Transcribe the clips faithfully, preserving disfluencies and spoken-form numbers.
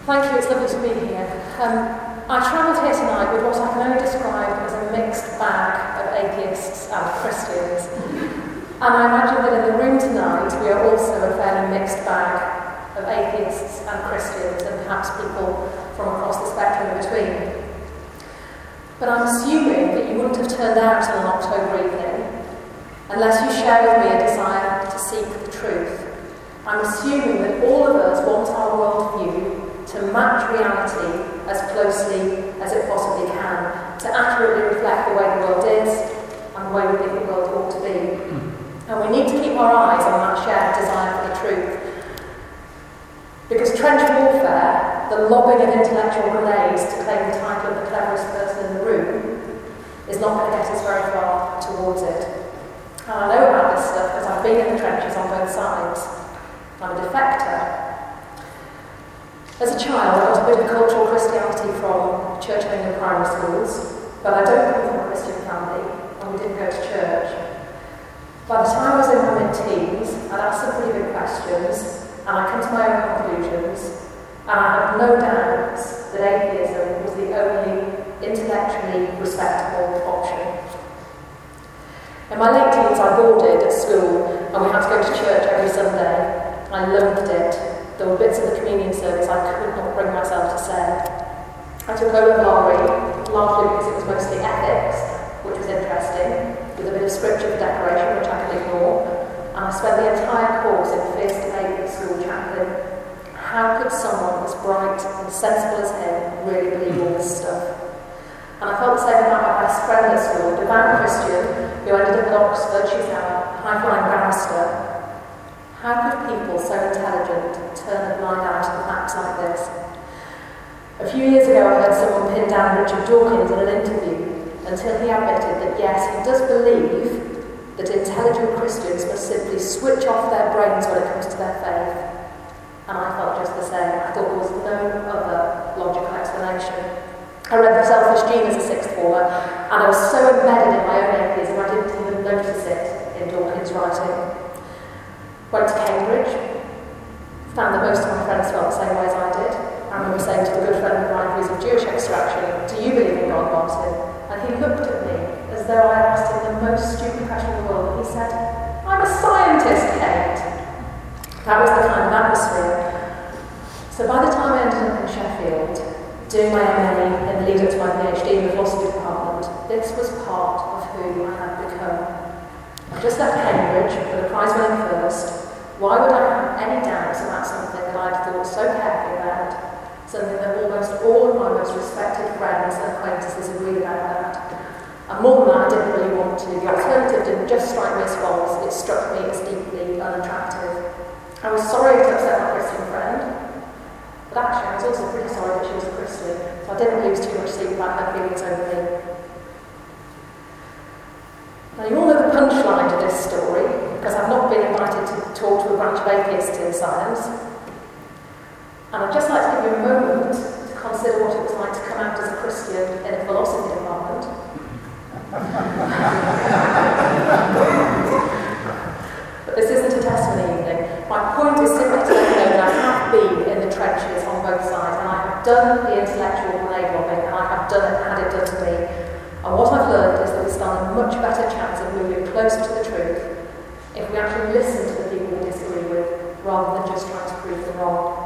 Thank you, it's lovely to be here. Um, I travelled here tonight with what I can only describe as a mixed bag of atheists and Christians. And I imagine that in the room tonight we are also a fairly mixed bag of atheists and Christians and perhaps people from across the spectrum in between. But I'm assuming that you wouldn't have turned out on an October evening unless you share with me a desire to seek the truth. I'm assuming that all of us want our worldview to match reality as closely as it possibly can, to accurately reflect the way the world is and the way we think the world ought to be. And we need to keep our eyes on that shared desire for the truth. Because trench warfare, the lobbing of intellectual grenades to claim the title of the cleverest person in the room, is not going to get us very far towards it. And I know about this stuff because I've been in the trenches on both sides. I'm a defector. As a child, I got a bit of cultural Christianity from Church of England primary schools, but I don't come from a Christian family, and we didn't go to church. By the time I was in my mid-teens, I'd asked some pretty big questions, and I come to my own conclusions, and I had no doubts that atheism was the only intellectually respectable option. In my late teens, I boarded at school, and we had to go to church every Sunday. I loved it. There were bits of the communion service I could not bring myself to say. I took O Level R E, largely because it was mostly ethics, which was interesting, with a bit of scripture for decoration, which I could ignore, and I spent the entire course in fierce debate with the school chaplain. How could someone as bright and sensible as him really believe all this stuff? And I felt the same about my best friend at school, a devout Christian who ended up at Oxford. She's now a high-flying barrister. How could people so intelligent turn a blind eye to the facts like this? A few years ago I heard someone pin down Richard Dawkins in an interview until he admitted that yes, he does believe that intelligent Christians must simply switch off their brains when it comes to their faith. And I felt just the same. I thought there was no other logical explanation. I read The Selfish Gene as a sixth former, and I was so embedded in my own atheism I didn't even notice it in Dawkins' writing. Went to Cambridge, found that most of my friends felt the same way as I did. I remember saying to the good friend of mine who's of Jewish extraction, "Do you believe in God, Martin?" And he looked at me as though I had asked him the most stupid question in the world, and he said, "I'm a scientist, Kate." That was the kind of atmosphere. So by the time I ended up in Sheffield, doing my M A in the lead up to my PhD in the philosophy department, this was part of who I had become. I just left Cambridge with a prize winning first. Why would I have any doubts about something that I'd thought so carefully about? Something that almost all of my most respected friends and acquaintances agreed about. And more than that, I didn't really want to. The alternative didn't just strike me as false, it struck me as deeply unattractive. I was sorry to upset my Christian friend, but actually I was also pretty sorry that she was a Christian, so I didn't lose too much sleep about her feelings over me. Now you all know the punchline to this story, because I've not been invited to talk to a bunch of atheists in science. And I'd just like to give you a moment to consider what it was like to come out as a Christian in a philosophy department. But this isn't a testimony evening. My point is simply to let you know that I have been in the trenches on both sides, and I have done the intellectual grenade lobbing, and I have done it, had it done to me. And what I've learned is that we stand a much better chance of moving closer to the truth if we actually listen to the people we disagree with, rather than just trying to prove them wrong.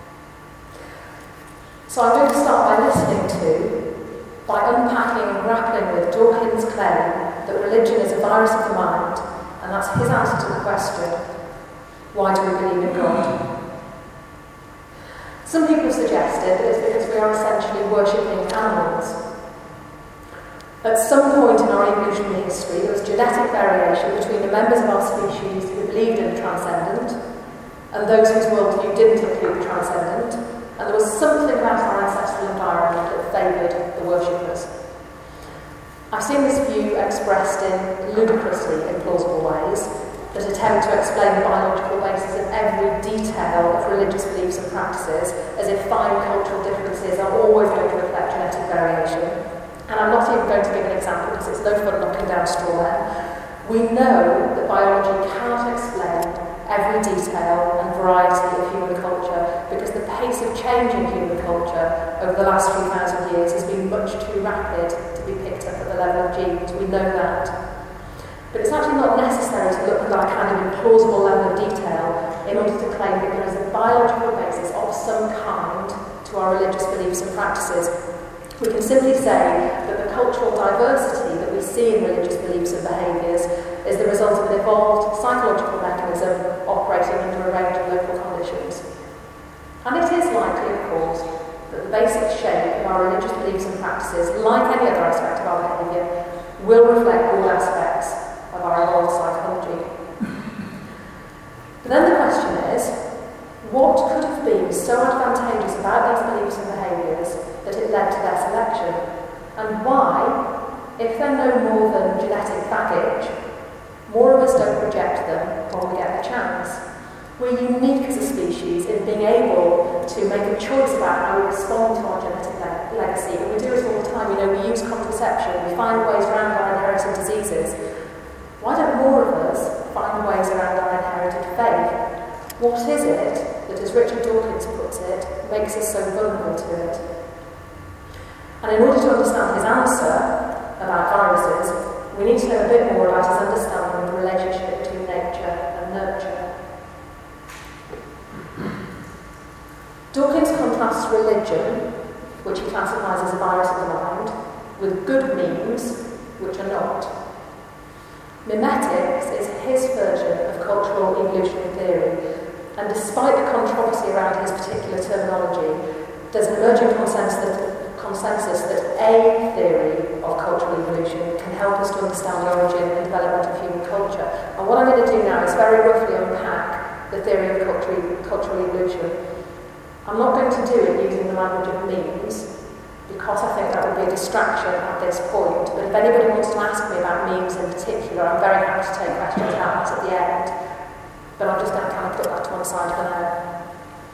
So I'm going to start by listening to, by unpacking and grappling with Dawkins' claim that religion is a virus of the mind, and that's his answer to the question, why do we believe in God? Some people have suggested that it's because we are essentially worshipping animals. At some point in our evolutionary history, there was genetic variation between the members of our species who believed in the transcendent and those whose worldview didn't include the transcendent, and there was something about our ancestral environment that favoured the worshippers. I've seen this view expressed in ludicrously implausible ways that attempt to explain the biological basis of every detail of religious beliefs and practices, as if fine cultural differences are always going to reflect genetic variation. And I'm not even going to give an example because it's no fun knocking down straw men. We know that biology cannot explain every detail and variety of human culture because the pace of change in human culture over the last few thousand years has been much too rapid to be picked up at the level of genes. We know that. But it's actually not necessary to look at that kind of implausible level of detail in order to claim that there is a biological basis of some kind to our religious beliefs and practices. We can simply say that the cultural diversity that we see in religious beliefs and behaviours is the result of an evolved psychological mechanism operating under a range of local conditions. And it is likely, of course, that the basic shape of our religious beliefs and practices, like any other aspect of our behaviour, will reflect all aspects of our evolved psychology. But then the question is, what could have been so advantageous about these beliefs and behaviours that it led to their selection? And why, if they're no more than genetic baggage, more of us don't reject them when we get the chance? We're unique as a species in being able to make a choice about how we respond to our genetic le- legacy. And we do it all the time. You know, we use contraception, we find ways around our inherited diseases. Why don't more of us find ways around our inherited faith? What is it that, as Richard Dawkins puts it, makes us so vulnerable to it? And in order to understand his answer about viruses, we need to know a bit more about his understanding of the relationship between nature and nurture. Dawkins contrasts religion, which he classifies as a virus of the mind, with good memes, which are not. Mimetics is his version of cultural evolutionary theory, and despite the controversy around his particular terminology, there's an emerging consensus that, consensus that a theory of cultural evolution can help us to understand the origin and development of human culture. And what I'm going to do now is very roughly unpack the theory of cultural, cultural evolution. I'm not going to do it using the language of memes, because I think that would be a distraction at this point. But if anybody wants to ask me about memes in particular, I'm very happy to take questions about that at the end. But I'm just going to kind of put that to one side for now.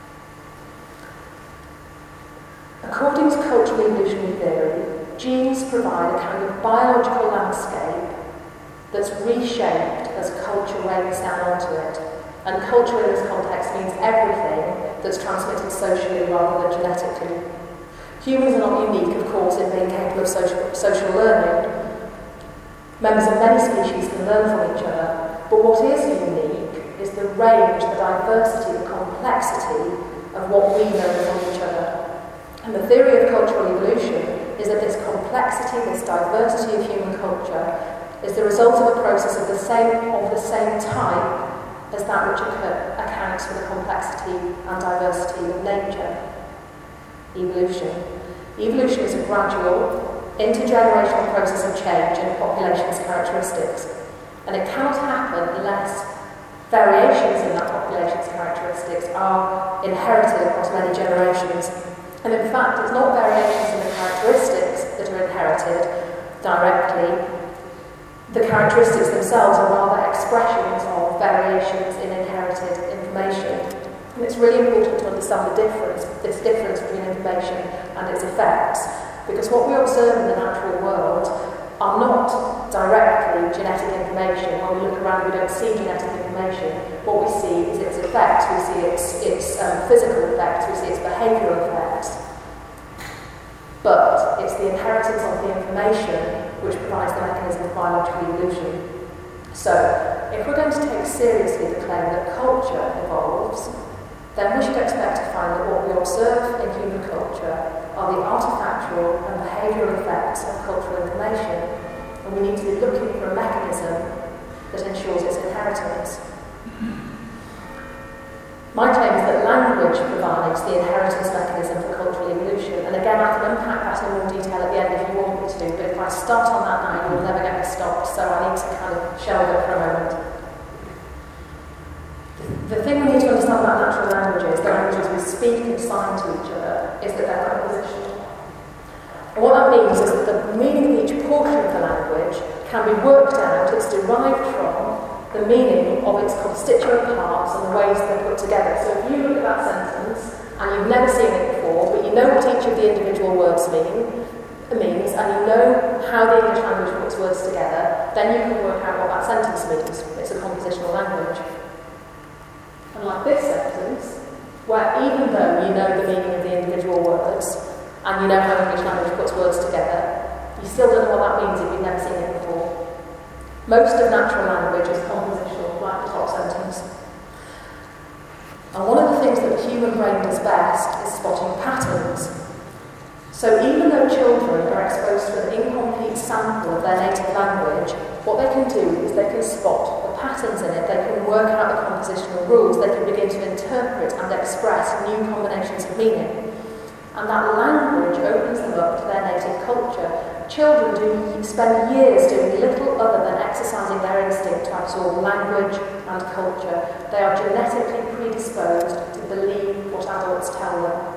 According to cultural evolutionary theory, genes provide a kind of biological landscape that's reshaped as culture weighs down onto it. And culture in this context means everything that's transmitted socially rather than genetically. Humans are not unique, of course, in being capable of social, social learning. Members of many species can learn from each other, but what is unique is the range, the diversity, the complexity of what we know from each other. And the theory of cultural evolution is that this complexity, this diversity of human culture, is the result of a process of the same, of the same type as that which occur, accounts for the complexity and diversity of nature. Evolution. Evolution is a gradual, intergenerational process of change in a population's characteristics, and it cannot happen unless variations in that population's characteristics are inherited across many generations. And in fact, it's not variations in the characteristics that are inherited directly. The characteristics themselves are rather expressions of variations in inherited information. And it's really important to understand the difference, this difference between information and its effects, because what we observe in the natural world are not directly genetic information. When we look around, we don't see genetic information. What we see is its effects, we see its, its um, physical effects, we see its behavioural effects. But it's the inheritance of the information which provides the mechanism of biological evolution. So, if we're going to take seriously the claim that culture evolves, then we should expect to find that what we observe in human culture are the artifactual and behavioural effects of cultural information, and we need to be looking for a mechanism that ensures its inheritance. My claim is that language provides the inheritance mechanism for cultural evolution, and again I can unpack that in more detail at the end if you want me to, but if I start on that now you'll never get me stopped, so I need to kind of shelve it for a moment. The thing we need to understand about natural languages, the languages we speak and sign to each other, is that they're compositional. And what that means is that the meaning of each portion of the language can be worked out, it's derived from the meaning of its constituent parts and the ways they're put together. So if you look at that sentence, and you've never seen it before, but you know what each of the individual words mean, means, and you know how the English language puts words together, then you can work out what that sentence means. It's a compositional language. And like this sentence, where even though you know the meaning of the individual words, and you know how English language puts words together, you still don't know what that means if you've never seen it before. Most of natural language is compositional, like the top sentence. And one of the things that the human brain does best is spotting patterns. So even though children are exposed to an incomplete sample of their native language, what they can do is they can spot the patterns in it, they can work out the compositional rules, they can begin to interpret and express new combinations of meaning. And that language opens them up to their native culture. Children do spend years doing little other than exercising their instinct to absorb language and culture. They are genetically predisposed to believe what adults tell them.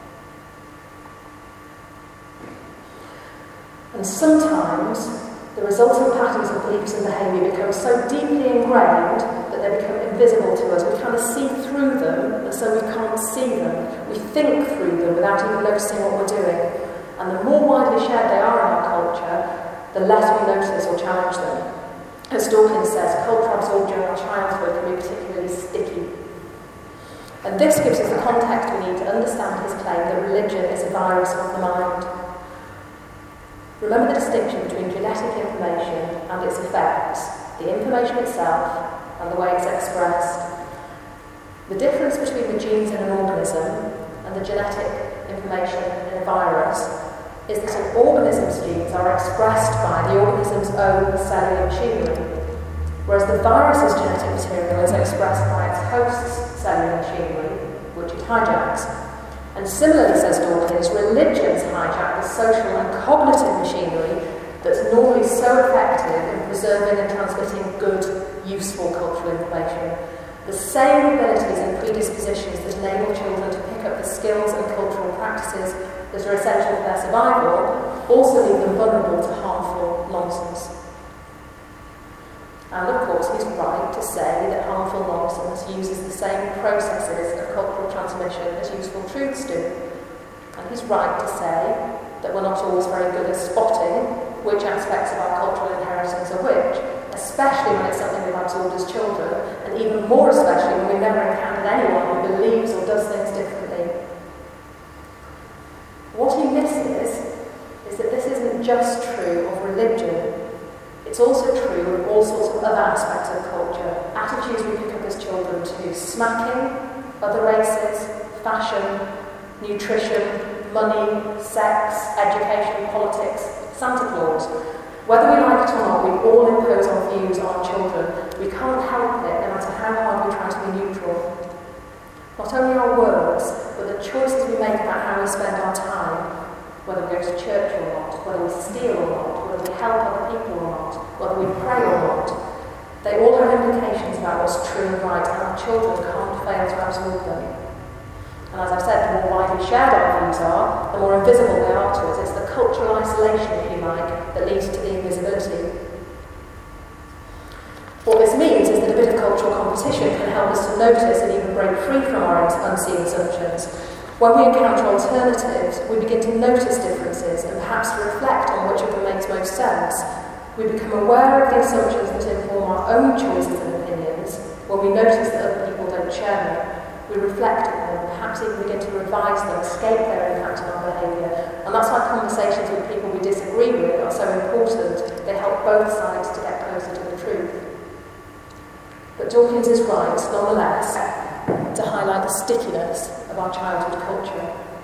And sometimes the resultant patterns of beliefs and behaviour become so deeply ingrained that they become invisible to us. We kind of see through them, and so we can't see them. We think through them without even noticing what we're doing. And the more widely shared they are in our culture, the less we notice or challenge them. As Dawkins says, culture absorbed during our childhood can be particularly sticky. And this gives us the context we need to understand his claim that religion is a virus of the mind. Remember the distinction between genetic information and its effects, the information itself and the way it's expressed. The difference between the genes in an organism and the genetic information in a virus is that an organism's genes are expressed by the organism's own cellular machinery, whereas the virus's genetic material is expressed by its host's cellular machinery, which it hijacks. And similarly, says Dawkins, religions hijack the social and cognitive machinery that's normally so effective in preserving and transmitting good, useful cultural information. The same abilities and predispositions that enable children to pick up the skills and cultural practices that are essential for their survival also leave them vulnerable to harmful nonsense. And of course, he's right to say that harmful nonsense uses the same processes of cultural transmission as useful truths do. And he's right to say that we're not always very good at spotting which aspects of our cultural inheritance are which, especially when it's something we've absorbed as children, and even more especially when we've never encountered anyone who believes or does things differently. What he misses is that this isn't just true of religion. It's also true of all sorts of other aspects of culture, attitudes we pick up as children to smacking, other races, fashion, nutrition, money, sex, education, politics, Santa Claus. Whether we like it or not, we all impose our views on our children. We can't help it, no matter how hard we try to be neutral. Not only our words, but the choices we make about how we spend our time, whether we go to church or not, whether we steal or not, whether we help other people or not, whether we pray or not, they all have implications about what's true and right, and our children can't fail to absorb them. And as I've said, the more widely shared our views are, the more invisible they are to us. It's the cultural isolation, if you like, that leads to the invisibility. What this means is that a bit of cultural competition can help us to notice and even break free from our unseen assumptions. When we encounter alternatives, we begin to notice differences and perhaps reflect on which of them makes most sense. We become aware of the assumptions that inform our own choices and opinions when we notice that other people don't share them. We reflect on them, perhaps even begin to revise them, escape their impact on our behaviour. And that's why conversations with people we disagree with are so important. They help both sides to get closer to the truth. But Dawkins is right, nonetheless, to highlight the stickiness of our childhood culture.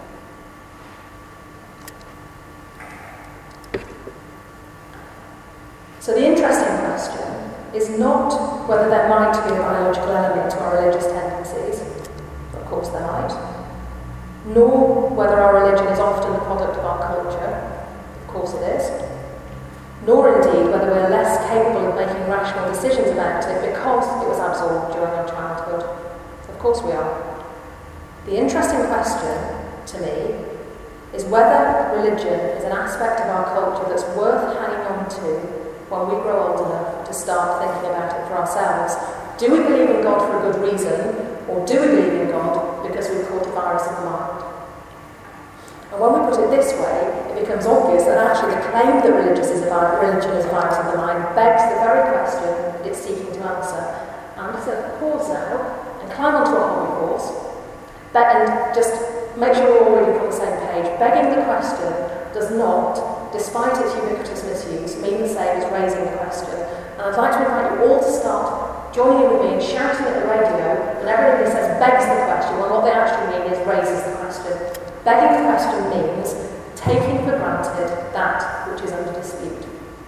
So the interesting question is not whether there might be a biological element to our religious tendencies, of course there might, nor whether our religion is often the product of our culture, of course it is, nor indeed whether we're less capable of making rational decisions about it because it was absorbed during our childhood. Of course we are. The interesting question, to me, is whether religion is an aspect of our culture that's worth hanging on to when we grow old enough to start thinking about it for ourselves. Do we believe in God for a good reason, or do we believe in God because we've caught a virus of the mind? And when we put it this way, it becomes obvious that actually the claim that religious is a vi- religion is a virus of the mind begs the very question that it's seeking to answer. And so pause now and climb onto a hobby horse, Be- and just make sure we're all really on the same page. Begging the question does not, despite its ubiquitous misuse, mean the same as raising the question. And I'd like to invite you all to start joining in with me and shouting at the radio whenever anybody says begs the question, well, what they actually mean is raises the question. Begging the question means taking for granted that which is under dispute.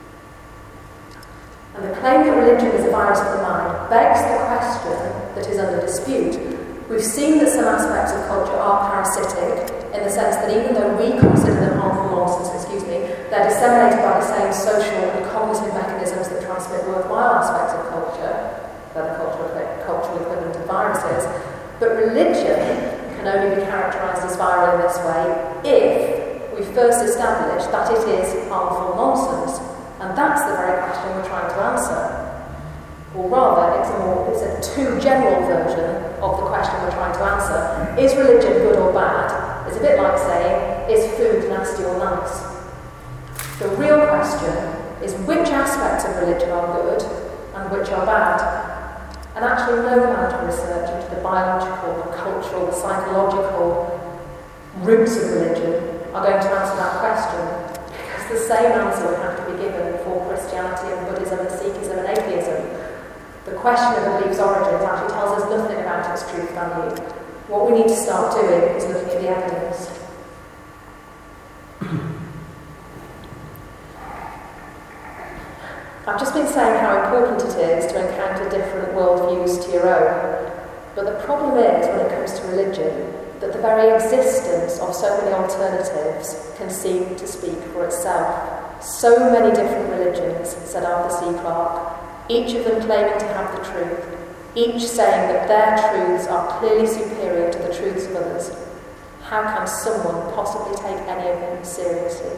And the claim that religion is a virus of the mind begs the question that is under dispute. We've seen that some aspects of culture are parasitic, in the sense that even though we consider them harmful nonsense, excuse me, they're disseminated by the same social and cognitive mechanisms that transmit worthwhile aspects of culture, they're the cultural, cultural equivalent of viruses. But religion can only be characterised as viral in this way if we first establish that it is harmful nonsense. And that's the very question we're trying to answer. Or rather, it's a more it's a too general version of the question we're trying to answer. Is religion good or bad? It's a bit like saying, is food nasty or nice? The real question is which aspects of religion are good and which are bad. And actually no amount of research into the biological, the cultural, the psychological roots of religion are going to answer that question. Because the same answer would have to be given for Christianity and Buddhism and Sikhism and atheism. The question of a belief's origins actually tells us nothing about its truth value. What we need to start doing is looking at the evidence. I've just been saying how important it is to encounter different worldviews to your own. But the problem is, when it comes to religion, that the very existence of so many alternatives can seem to speak for itself. So many different religions, said Arthur C. Clarke, each of them claiming to have the truth, each saying that their truths are clearly superior to the truths of others. How can someone possibly take any of them seriously?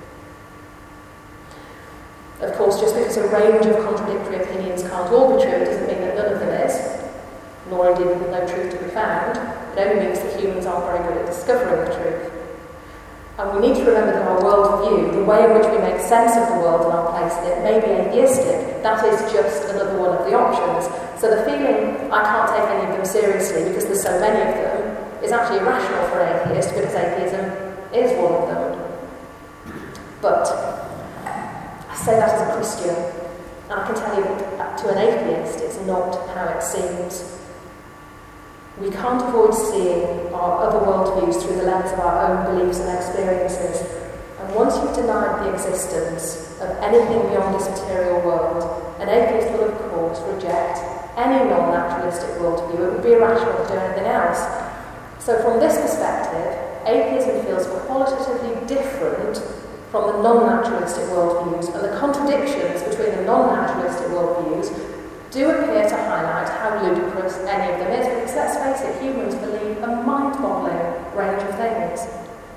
Of course, just because a range of contradictory opinions can't all be true, it doesn't mean that none of them is, nor indeed with no truth to be found. It only means that humans aren't very good at discovering the truth. And we need to remember that our worldview, the way in which we make sense of the world and our place in it, may be atheistic. That is just another one of the options. So the feeling, I can't take any of them seriously because there's so many of them, is actually irrational for an atheist, because atheism is one of them. But I say that as a Christian, and I can tell you that to an atheist, it's not how it seems. We can't avoid seeing our other worldviews through the lens of our own beliefs and experiences. And once you've denied the existence of anything beyond this material world, an atheist will, of course, reject any non-naturalistic worldview. It would be irrational to do anything else. So from this perspective, atheism feels qualitatively different from the non-naturalistic worldviews, and the contradictions between the non-naturalistic worldviews do appear to highlight how ludicrous any of them is, because let's face it, humans believe a mind-boggling range of things.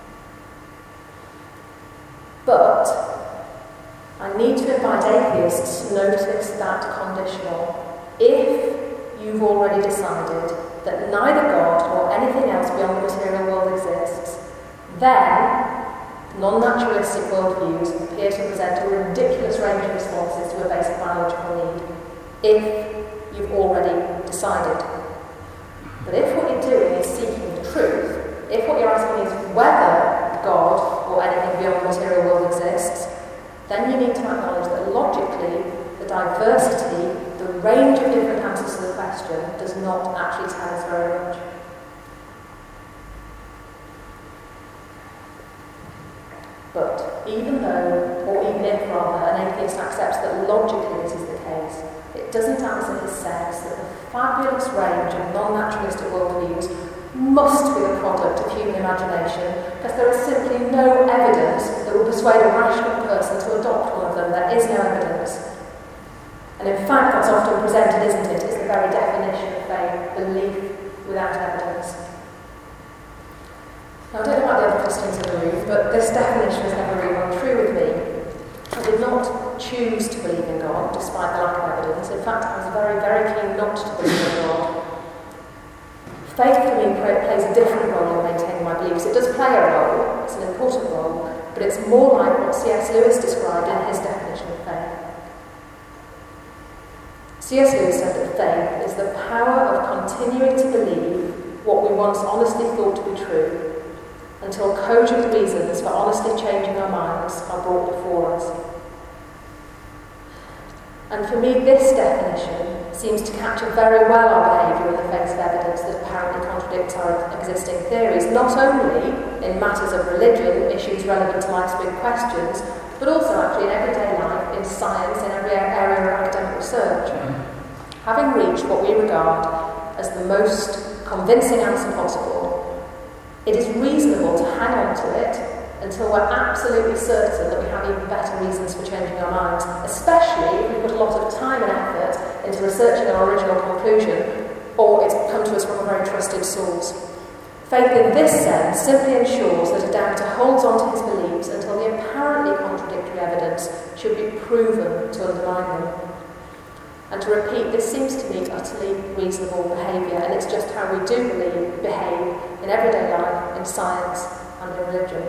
But I need to invite atheists to notice that conditional. If you've already decided that neither God nor anything else beyond the material world exists, then non-naturalistic worldviews appear to present a ridiculous range of responses to a basic biological need. If you've already decided. But if what you're doing is seeking the truth, if what you're asking is whether God or anything beyond the material world exists, then you need to acknowledge that logically, the diversity, the range of different answers to the question does not actually tell us very much. But even though, or even if rather, an atheist accepts that logically this is the case, it doesn't answer his sense that the fabulous range of non-naturalistic worldviews must be the product of human imagination, because there is simply no evidence that will persuade a rational person to adopt one of them. There is no evidence. And in fact, that's often presented, isn't it? It's the very definition of faith, belief without evidence. Now, I don't know about the other Christians in the room, but this definition has never really run true with me. I did not choose to believe in God, despite the lack of evidence. In fact, I was very, very keen not to believe in God. Faith for me plays a different role in maintaining my beliefs. It does play a role, it's an important role, but it's more like what C S Lewis described in his definition of faith. C S Lewis said that faith is the power of continuing to believe what we once honestly thought to be true, until cogent reasons for honestly changing our minds are brought before us. And for me, this definition seems to capture very well our behaviour in the face of evidence that apparently contradicts our existing theories, not only in matters of religion, issues relevant to life's big questions, but also actually in everyday life, in science, in every area of academic research. Having reached what we regard as the most convincing answer possible, it is reasonable to hang on to it until we're absolutely certain that we have even better reasons for changing our minds, especially if we put a lot of time and effort into researching our original conclusion, or it's come to us from a very trusted source. Faith in this sense simply ensures that a doubter holds on to his beliefs until the apparently contradictory evidence should be proven to undermine them. And to repeat, this seems to me utterly reasonable behaviour, and it's just how we do believe, behave in everyday life, in science and in religion.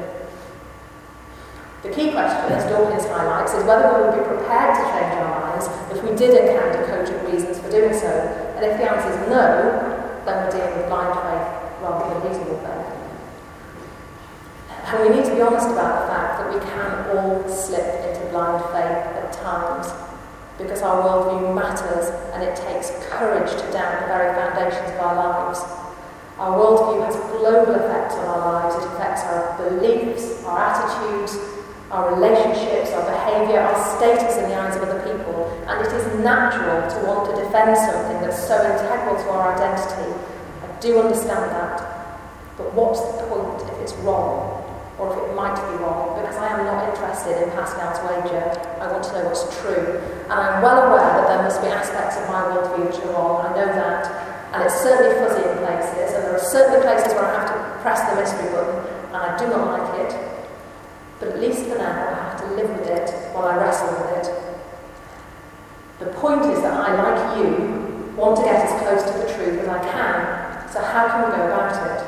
The key question, as Dawkins highlights, is whether we would be prepared to change our minds if we did encounter cogent reasons for doing so. And if the answer is no, then we're dealing with blind faith rather than reasonable faith. And we need to be honest about the fact that we can all slip into blind faith at times, because our worldview matters and it takes courage to doubt the very foundations of our lives. Our worldview has global effects on our lives. It affects our beliefs, our attitudes, our relationships, our behaviour, our status in the eyes of other people, and it is natural to want to defend something that's so integral to our identity. I do understand that, but what's the point if it's wrong, or if it might be wrong? Because I am not interested in Pascal's wager. I want to know what's true, and I'm well aware that there must be aspects of my worldview which are wrong. I know that, and it's certainly fuzzy in places, and there are certainly places where I have to press the mystery button, and I do not like it. But at least for now, I have to live with it while I wrestle with it. The point is that I, like you, want to get as close to the truth as I can, so how can we go about it?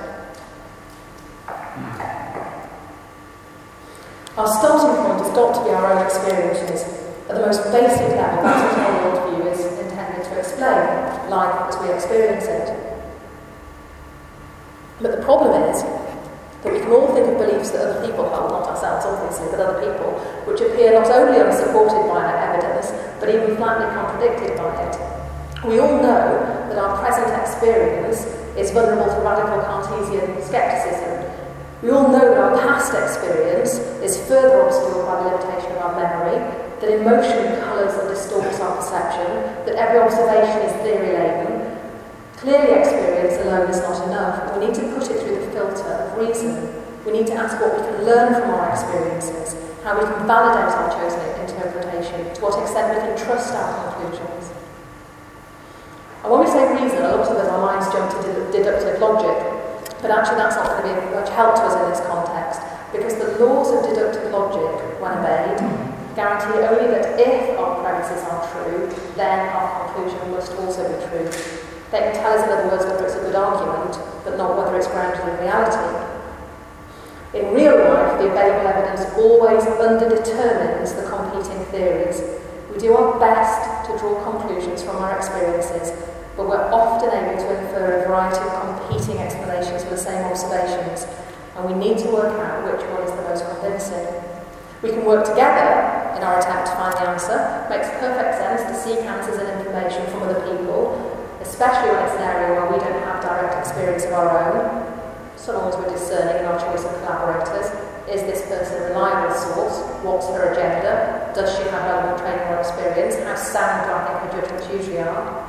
Our starting point has got to be our own experiences. At the most basic level, that's what our worldview is intended to explain, life as we experience it. But the problem is that we can all think of beliefs that other people hold, not ourselves obviously, but other people, which appear not only unsupported by our evidence, but even flatly contradicted by it. We all know that our present experience is vulnerable to radical Cartesian scepticism. We all know that our past experience is further obscured by the limitation of our memory, that emotion colours and distorts our perception, that every observation is theory-laden. Clearly, experience alone is not enough. We need to put it through the filter of reason. We need to ask what we can learn from our experiences, how we can validate our chosen interpretation, to what extent we can trust our conclusions. And when we say reason, a lot of us, our minds jump to ded- deductive logic, but actually that's not going to be of much help to us in this context, because the laws of deductive logic, when obeyed, guarantee only that if our premises are true, then our conclusion must also be true. They can tell us, in other words, whether it's a good argument, but not whether it's grounded in reality. In real life, the available evidence always underdetermines the competing theories. We do our best to draw conclusions from our experiences, but we're often able to infer a variety of competing explanations for the same observations, and we need to work out which one is the most convincing. We can work together in our attempt to find the answer. It makes perfect sense to seek answers and information from other people, especially when it's an area where we don't have direct experience of our own, so long as we're discerning in our choice of collaborators. Is this person a reliable source? What's her agenda? Does she have relevant training or experience? How sound do I think her judgments usually are?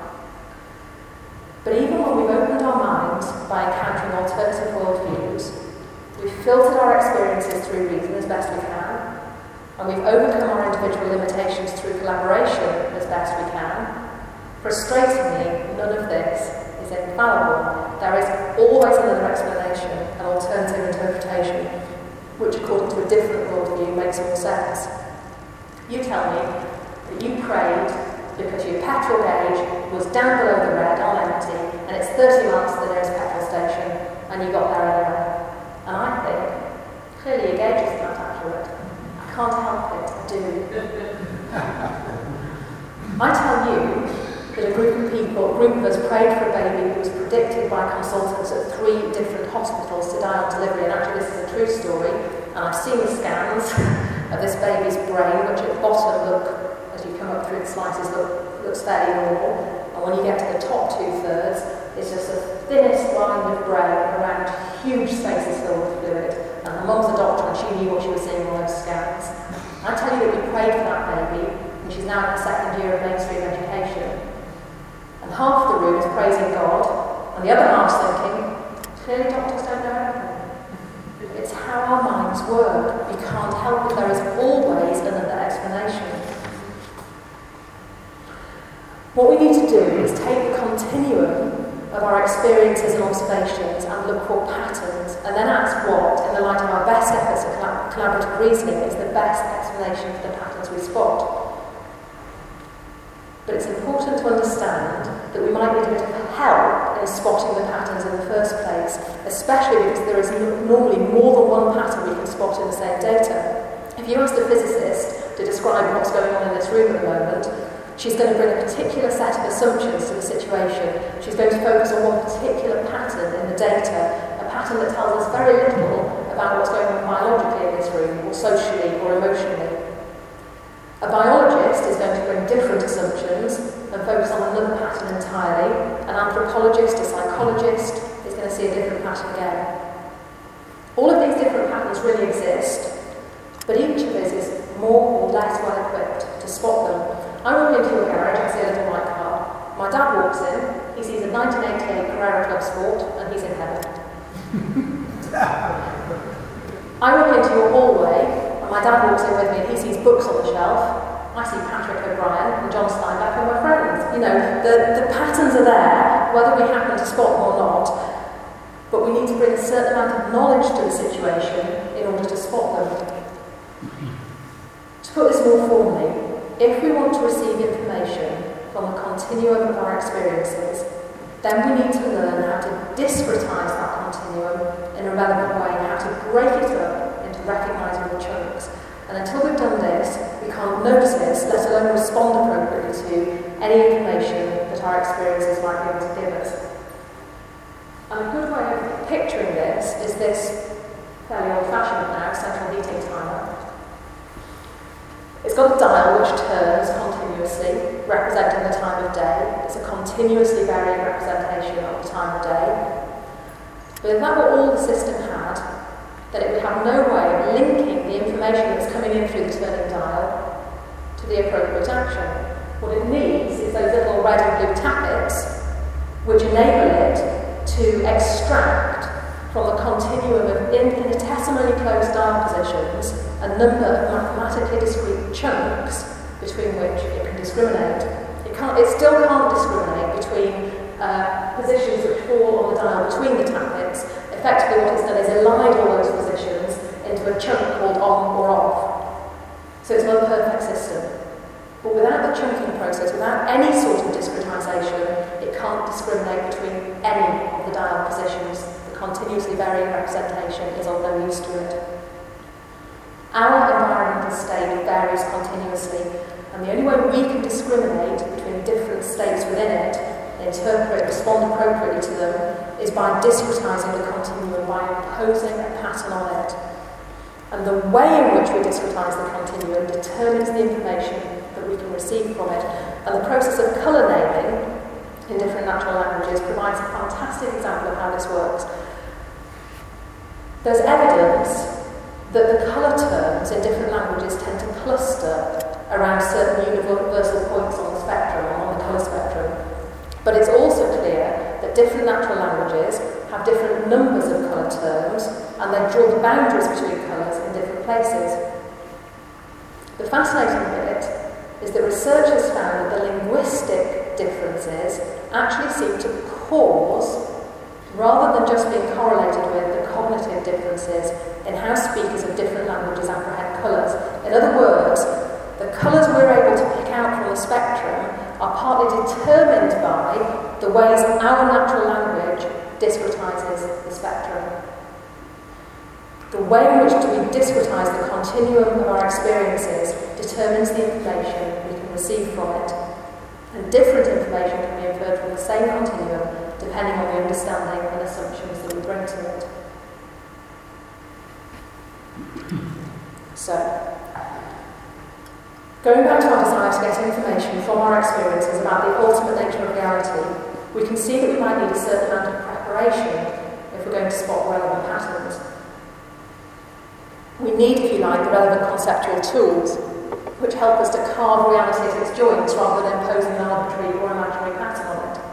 But even when we've opened our minds by encountering alternative worldviews, we've filtered our experiences through reason as best we can, and we've overcome our individual limitations through collaboration as best we can. Frustratingly, none of this is infallible. There is always another explanation, an alternative interpretation, which according to a different worldview makes more sense. You tell me that you prayed because your petrol gauge was down below the red on empty, and it's thirty miles to the nearest petrol station, and you got there anyway. And I think, clearly your gauge isn't that accurate. I can't help it, I do. I tell you that a group of people, a group of us prayed for a baby who was predicted by consultants at three different hospitals to die on delivery. And actually this is a true story, and I've seen the scans of this baby's brain, which at the bottom look, as you come up through the slices, look, looks fairly normal. And when you get to the top two-thirds, it's just the thinnest line of brain around huge spaces filled with fluid. And her mum's a doctor and she knew what she was seeing on those scans. I tell you that we prayed for that baby, and she's now in her second year of mainstream education. And half the room is praising God, and the other half's thinking, clearly doctors don't know everything. It's how our minds work. We can't help it. There is always another explanation. What we need to do is take the continuum of our experiences and observations and look for patterns, and then ask what, in the light of our best efforts at collab- collaborative reasoning, is the best explanation for the patterns we spot. But it's important to understand that we might need a bit of help in spotting the patterns in the first place, especially because there is n- normally more than one pattern we can spot in the same data. If you ask a physicist to describe what's going on in this room at the moment, she's going to bring a particular set of assumptions to the situation. She's going to focus on one particular pattern in the data, a pattern that tells us very little about what's going on biologically in this room, or socially, or emotionally. A biologist is going to bring different assumptions and focus on another pattern entirely. An anthropologist, a psychologist, is going to see a different pattern again. All of these different patterns really exist, but each of us is more or less well equipped to spot them. I walk into a garage, I see a little white car. My dad walks in, he sees a nineteen eighty-eight Carrera Club Sport, and he's in heaven. I walk into your hallway, and my dad walks in with me, and he sees books on the shelf. I see Patrick O'Brien and John Steinbeck and my friends. You know, the, the patterns are there, whether we happen to spot them or not, but we need to bring a certain amount of knowledge to the situation in order to spot them. To put this more formally, if we want to receive information from the continuum of our experiences, then we need to learn how to discretise that continuum in a relevant way, how to break it up into recognisable chunks. And until we've done this, we can't notice, let alone respond appropriately to any information that our experiences might be able to give us. And a good way of picturing this is this fairly old-fashioned now central heating timer. It's got a dial which turns continuously, representing the time of day. It's a continuously varying representation of the time of day. But if that were all the system had, then it would have no way of linking the information that's coming in through the turning dial to the appropriate action. What it needs is those little red and blue tappets which enable it to extract from the continuum of infinitesimally close dial positions a number of mathematically discrete chunks between which it can discriminate. It, can't, it still can't discriminate between uh, positions which fall on the dial between the tappets. Effectively what it's done is elide all those positions into a chunk called on or off. So it's not a perfect system. But without the chunking process, without any sort of discretisation, it can't discriminate between any of the dial positions. The continuously varying representation is of no use to it. Our environmental state varies continuously, and the only way we can discriminate between different states within it, interpret, respond appropriately to them, is by discretising the continuum, by imposing a pattern on it. And the way in which we discretise the continuum determines the information that we can receive from it. And the process of colour naming in different natural languages provides a fantastic example of how this works. There's evidence that the colour terms in different languages tend to cluster around certain universal points on the spectrum, on the colour spectrum. But it's also clear that different natural languages have different numbers of colour terms, and they draw the boundaries between colours in different places. The fascinating bit is that researchers found that the linguistic differences actually seem to cause, rather than just being correlated with, the cognitive differences in how speakers of different languages apprehend colours. In other words, the colours we're able to pick out from the spectrum are partly determined by the ways our natural language discretises the spectrum. The way in which we discretise the continuum of our experiences determines the information we can receive from it. And different information can be inferred from the same continuum depending on the understanding and assumptions that we bring to it. So, going back to our desire to get information from our experiences about the ultimate nature of reality, we can see that we might need a certain amount of preparation if we're going to spot relevant patterns. We need, if you like, the relevant conceptual tools which help us to carve reality at its joints rather than imposing an arbitrary or imaginary pattern on it.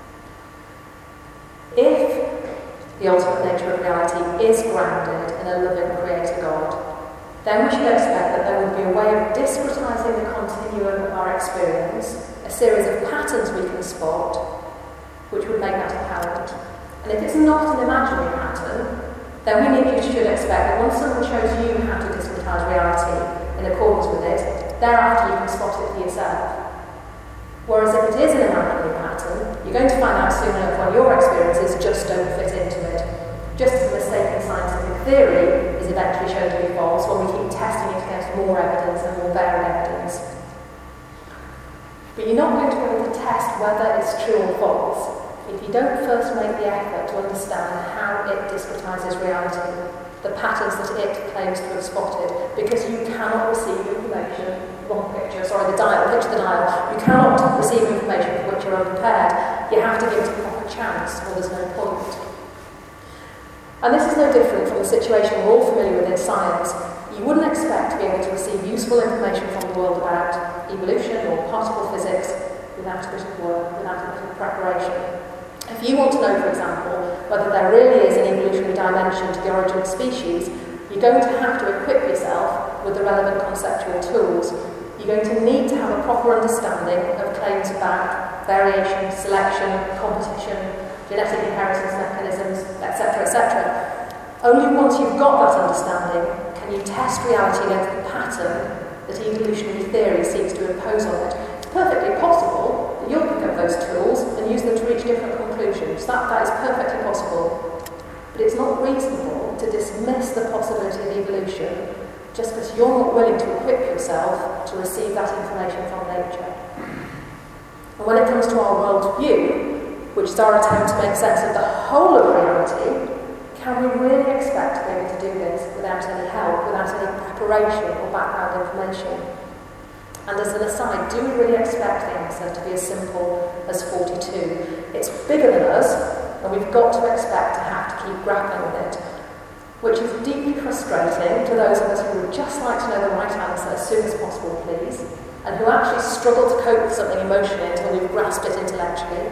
If the ultimate nature of reality is grounded in a loving creator God, then we should expect that there would be a way of discretizing the continuum of our experience, a series of patterns we can spot, which would make that apparent. And if it's not an imaginary pattern, then we need, you should expect that once someone shows you how to discretize reality in accordance with it, thereafter you can spot it for yourself. Whereas if it is an imaginary pattern, you're going to find out soon enough when your experiences just don't fit into it. Just as a mistaken scientific theory is eventually shown to be false when we keep testing it against more evidence and more varied evidence. But you're not going to be able to test whether it's true or false if you don't first make the effort to understand how it discretizes reality, the patterns that it claims to have spotted, because you cannot receive information, wrong picture, sorry, the dial, picture the dial, you cannot receive information for which you're unprepared. You have to give it a proper chance, or there's no point. And this is no different from the situation we're all familiar with in science. You wouldn't expect to be able to receive useful information from the world about evolution or particle physics without a bit of work, without a bit of preparation. If you want to know, for example, whether there really is an evolutionary dimension to the origin of species, you're going to have to equip yourself with the relevant conceptual tools. You're going to need to have a proper understanding of claims about variation, selection, competition, genetic inheritance mechanisms, et cetera, et cetera. Only once you've got that understanding can you test reality against the pattern that evolutionary theory seeks to impose on it. It's perfectly possible that you'll pick up those tools and use them to reach different conclusions. That, that is perfectly possible. But it's not reasonable to dismiss the possibility of evolution just because you're not willing to equip yourself to receive that information from nature. And when it comes to our world view, which is our attempt to make sense of the whole of reality, can we really expect to be able to do this without any help, without any preparation or background information? And as an aside, do we really expect the answer to be as simple as forty-two? It's bigger than us, and we've got to expect to have to keep grappling with it, which is deeply frustrating to those of us who would just like to know the right answer as soon as possible, please, and who actually struggle to cope with something emotionally until we've grasped it intellectually.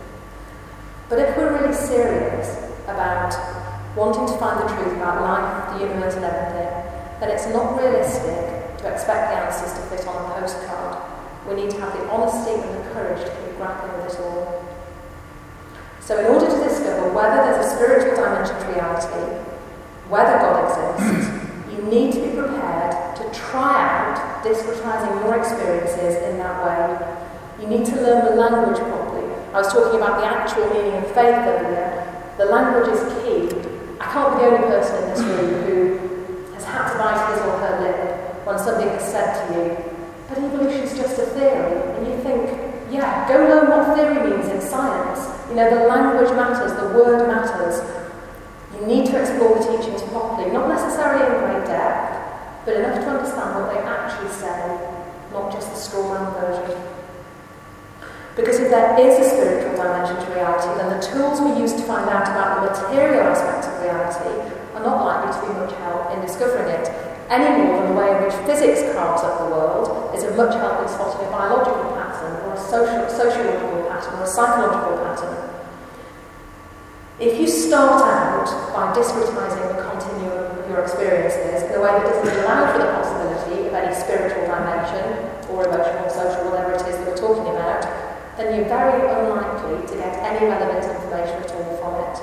But if we're really serious about wanting to find the truth about life, the universe and everything, then it's not realistic to expect the answers to fit on a postcard. We need to have the honesty and the courage to keep grappling with it all. So in order to discover whether there's a spiritual dimension to reality, whether God exists, you need to be prepared to try out discretizing your experiences in that way. You need to learn the language properly. I was talking about the actual meaning of faith earlier. The language is key. I can't be the only person in this room who has had to bite his or her lip when somebody has said to you, but evolution's just a theory, and you think, yeah, go learn what theory means in science. You know, the language matters, the word matters. You need to explore the teachings properly, not necessarily in great depth, but enough to understand what they actually say, not just the straw man version. Because if there is a spiritual dimension to reality, then the tools we use to find out about the material aspects of reality are not likely to be much help in discovering it, any more than the way in which physics carves up the world is of much help in spotting a biological pattern, or a social, sociological pattern, or a psychological pattern. If you start out by discretizing the continuum of your experiences in a way that doesn't allow for the possibility of any spiritual dimension, or emotional, social, whatever it is that we're talking about, then you're very unlikely to get any relevant information at all from it.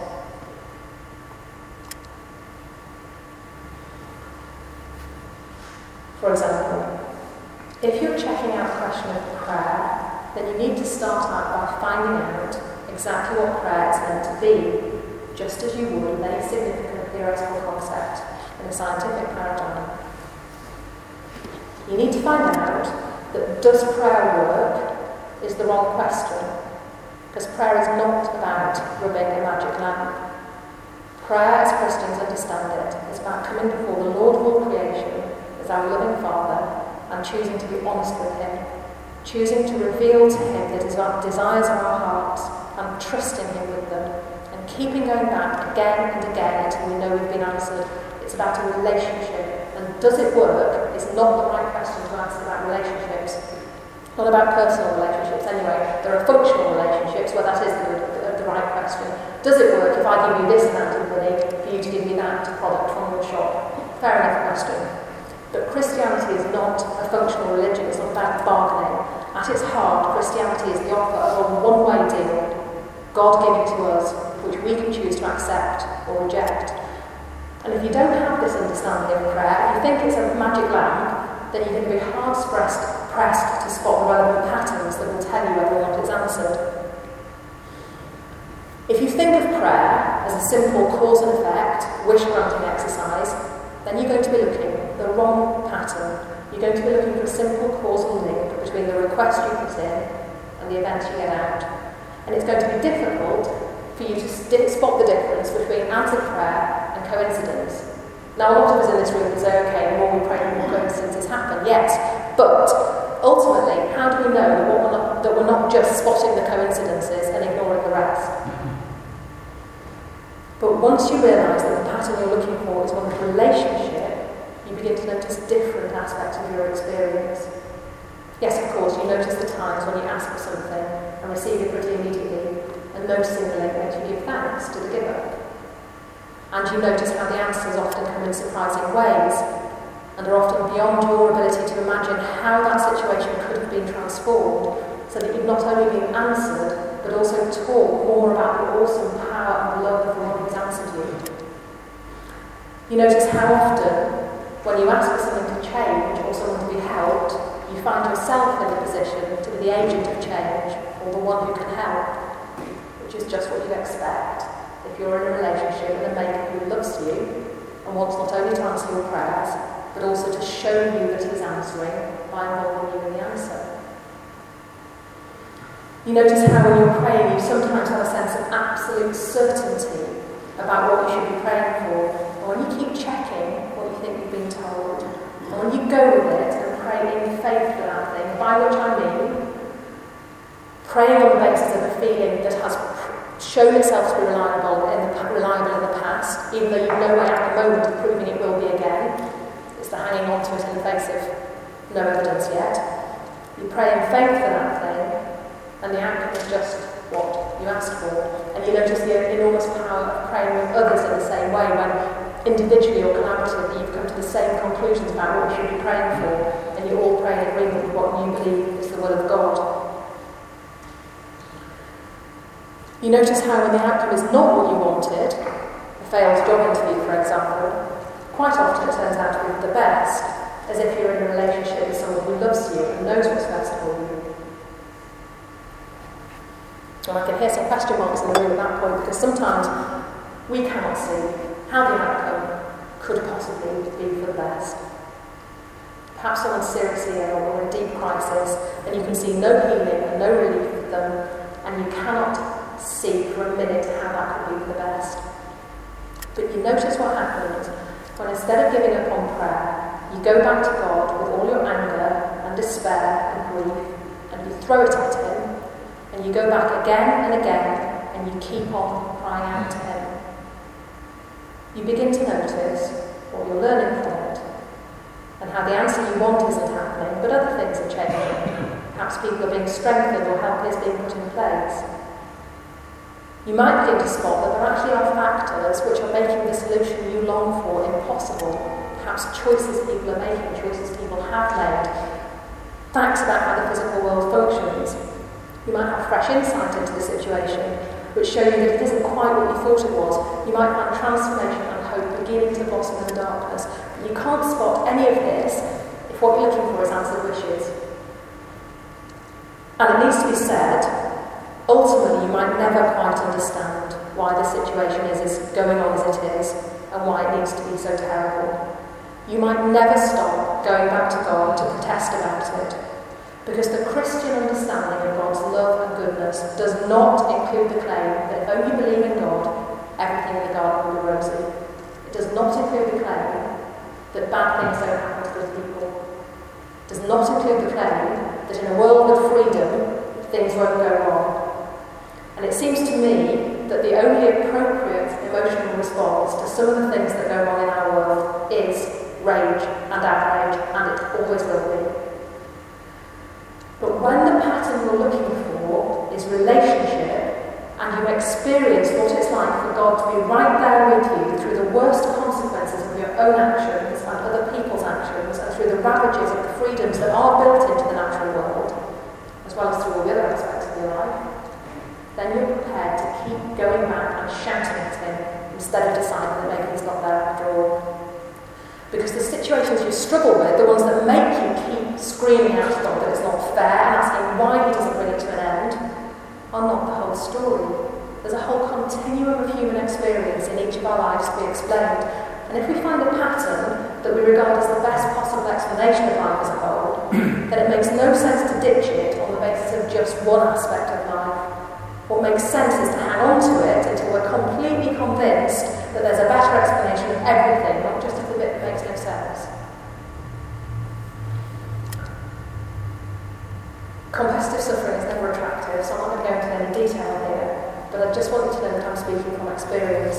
For example, if you're checking out the question of prayer, then you need to start out by finding out exactly what prayer is meant to be, just as you would with any significant theoretical concept in a scientific paradigm. You need to find out that does prayer work is the wrong question, because prayer is not about rubbing a magic lamp. Prayer, as Christians understand it, is about coming before the Lord of all creation as our loving Father and choosing to be honest with him, choosing to reveal to him the desi- desires of our hearts and trusting him with them, and keeping going back again and again until we know we've been answered. It's about a relationship, and does it work is not the right question to answer about relationships. Not about personal relationships anyway. There are functional relationships where that is the, the, the right question. Does it work if I give you this amount of money for you to give me that product from your shop? Fair enough question. But Christianity is not a functional religion. It's not about bargaining. At its heart, Christianity is the offer of a one-way deal, God giving to us, which we can choose to accept or reject. And if you don't have this understanding of prayer, if you think it's a magic lamp, then you're going to be hard-pressed pressed to spot the relevant patterns that will tell you whether or not it's answered. If you think of prayer as a simple cause and effect, wish-granting exercise, then you're going to be looking at the wrong pattern. You're going to be looking for a simple causal link between the request you put in and the events you get out. And it's going to be difficult for you to st- spot the difference between answered prayer and coincidence. Now, a lot of us in this room will say, okay, the more we pray, the more coincidences happen. Yes, but ultimately, how do we know that, what we're not, that we're not just spotting the coincidences and ignoring the rest? But once you realise that the pattern you're looking for is one of relationship, you begin to notice different aspects of your experience. Yes, of course, you notice the times when you ask for something and receive it pretty immediately, and noticing the link makes you give thanks to the giver. And you notice how the answers often come in surprising ways, and are often beyond your ability to imagine how that situation could have been transformed, so that you've not only been answered, but also taught more about the awesome power and love of the one who's answered you. You notice how often, when you ask for something to change or someone to be helped, you find yourself in a position to be the agent of change, or the one who can help, which is just what you'd expect if you're in a relationship with a maker who loves you and wants not only to answer your prayers, but also to show you that he's answering by involving you in the answer. You notice how when you're praying, you sometimes have a sense of absolute certainty about what you should be praying for. And when you keep checking what you think you've been told, and when you go with it and pray in faith for that thing, by which I mean praying on the basis of a feeling that has shown itself to be reliable in the, reliable in the past, even though you've no way at the moment of proving it will be again. It's the hanging on to it in the face of no evidence yet. You pray in faith for that thing, and the outcome is just what you asked for. And you notice the enormous power of praying with others in the same way, when individually or collaboratively you've come to the same conclusions about what you should be praying for, and you all pray in agreement with what you believe is the will of God. You notice how when the outcome is not what you wanted, a failed job interview for example, quite often it turns out to be the best, as if you're in a relationship with someone who loves you and knows what's best for you. And I can hear some question marks in the room at that point, because sometimes we cannot see how the outcome could possibly be for the best. Perhaps someone's seriously ill or in deep crisis, and you can see no healing and no relief with them, and you cannot see for a minute how that could be for the best. But you notice what happens when, instead of giving up on prayer, you go back to God with all your anger and despair and grief, and you throw it at him, and you go back again and again, and you keep on crying out to him. You begin to notice what you're learning from it, and how the answer you want isn't happening, but other things are changing. Perhaps people are being strengthened or help is being put in place. You might begin to spot that there actually are factors which are making the solution you long for impossible. Perhaps choices people are making, choices people have made, facts about how the physical world functions. You might have fresh insight into the situation, which show you that it isn't quite what you thought it was. You might find transformation and hope beginning to blossom in the darkness. But you can't spot any of this if what you're looking for is answered wishes. And it needs to be said, ultimately, you might never quite understand why the situation is, is going on as it is, and why it needs to be so terrible. You might never stop going back to God to protest about it. Because the Christian understanding of God's love and goodness does not include the claim that if only you believe in God, everything in the garden will be rosy. It does not include the claim that bad things don't happen to good people. It does not include the claim that in a world with freedom, things won't go wrong. And it seems to me that the only appropriate emotional response to some of the things that go wrong in our world is rage and outrage, and it always will be. But when the pattern you're looking for is relationship, and you experience what it's like for God to be right there with you through the worst consequences of your own actions and other people's actions, and through the ravages of the freedoms that are built into the natural world, as well as through all the other aspects of your life, then you're prepared to keep going back and shouting at him instead of deciding that maybe he's not there after all. Because the situations you struggle with, the ones that make you keep screaming out to God that it's not fair and asking why he doesn't bring it to an end, are not the whole story. There's a whole continuum of human experience in each of our lives to be explained. And if we find a pattern that we regard as the best possible explanation of life as a whole, then it makes no sense to ditch it on the basis of just one aspect of life. What makes sense is to hang on to it until we're completely convinced that there's a better explanation of everything, not just of the bit that makes no sense. Competitive suffering is never attractive, so I'm not going to go into any detail here, but I just want you to know that I'm speaking from experience.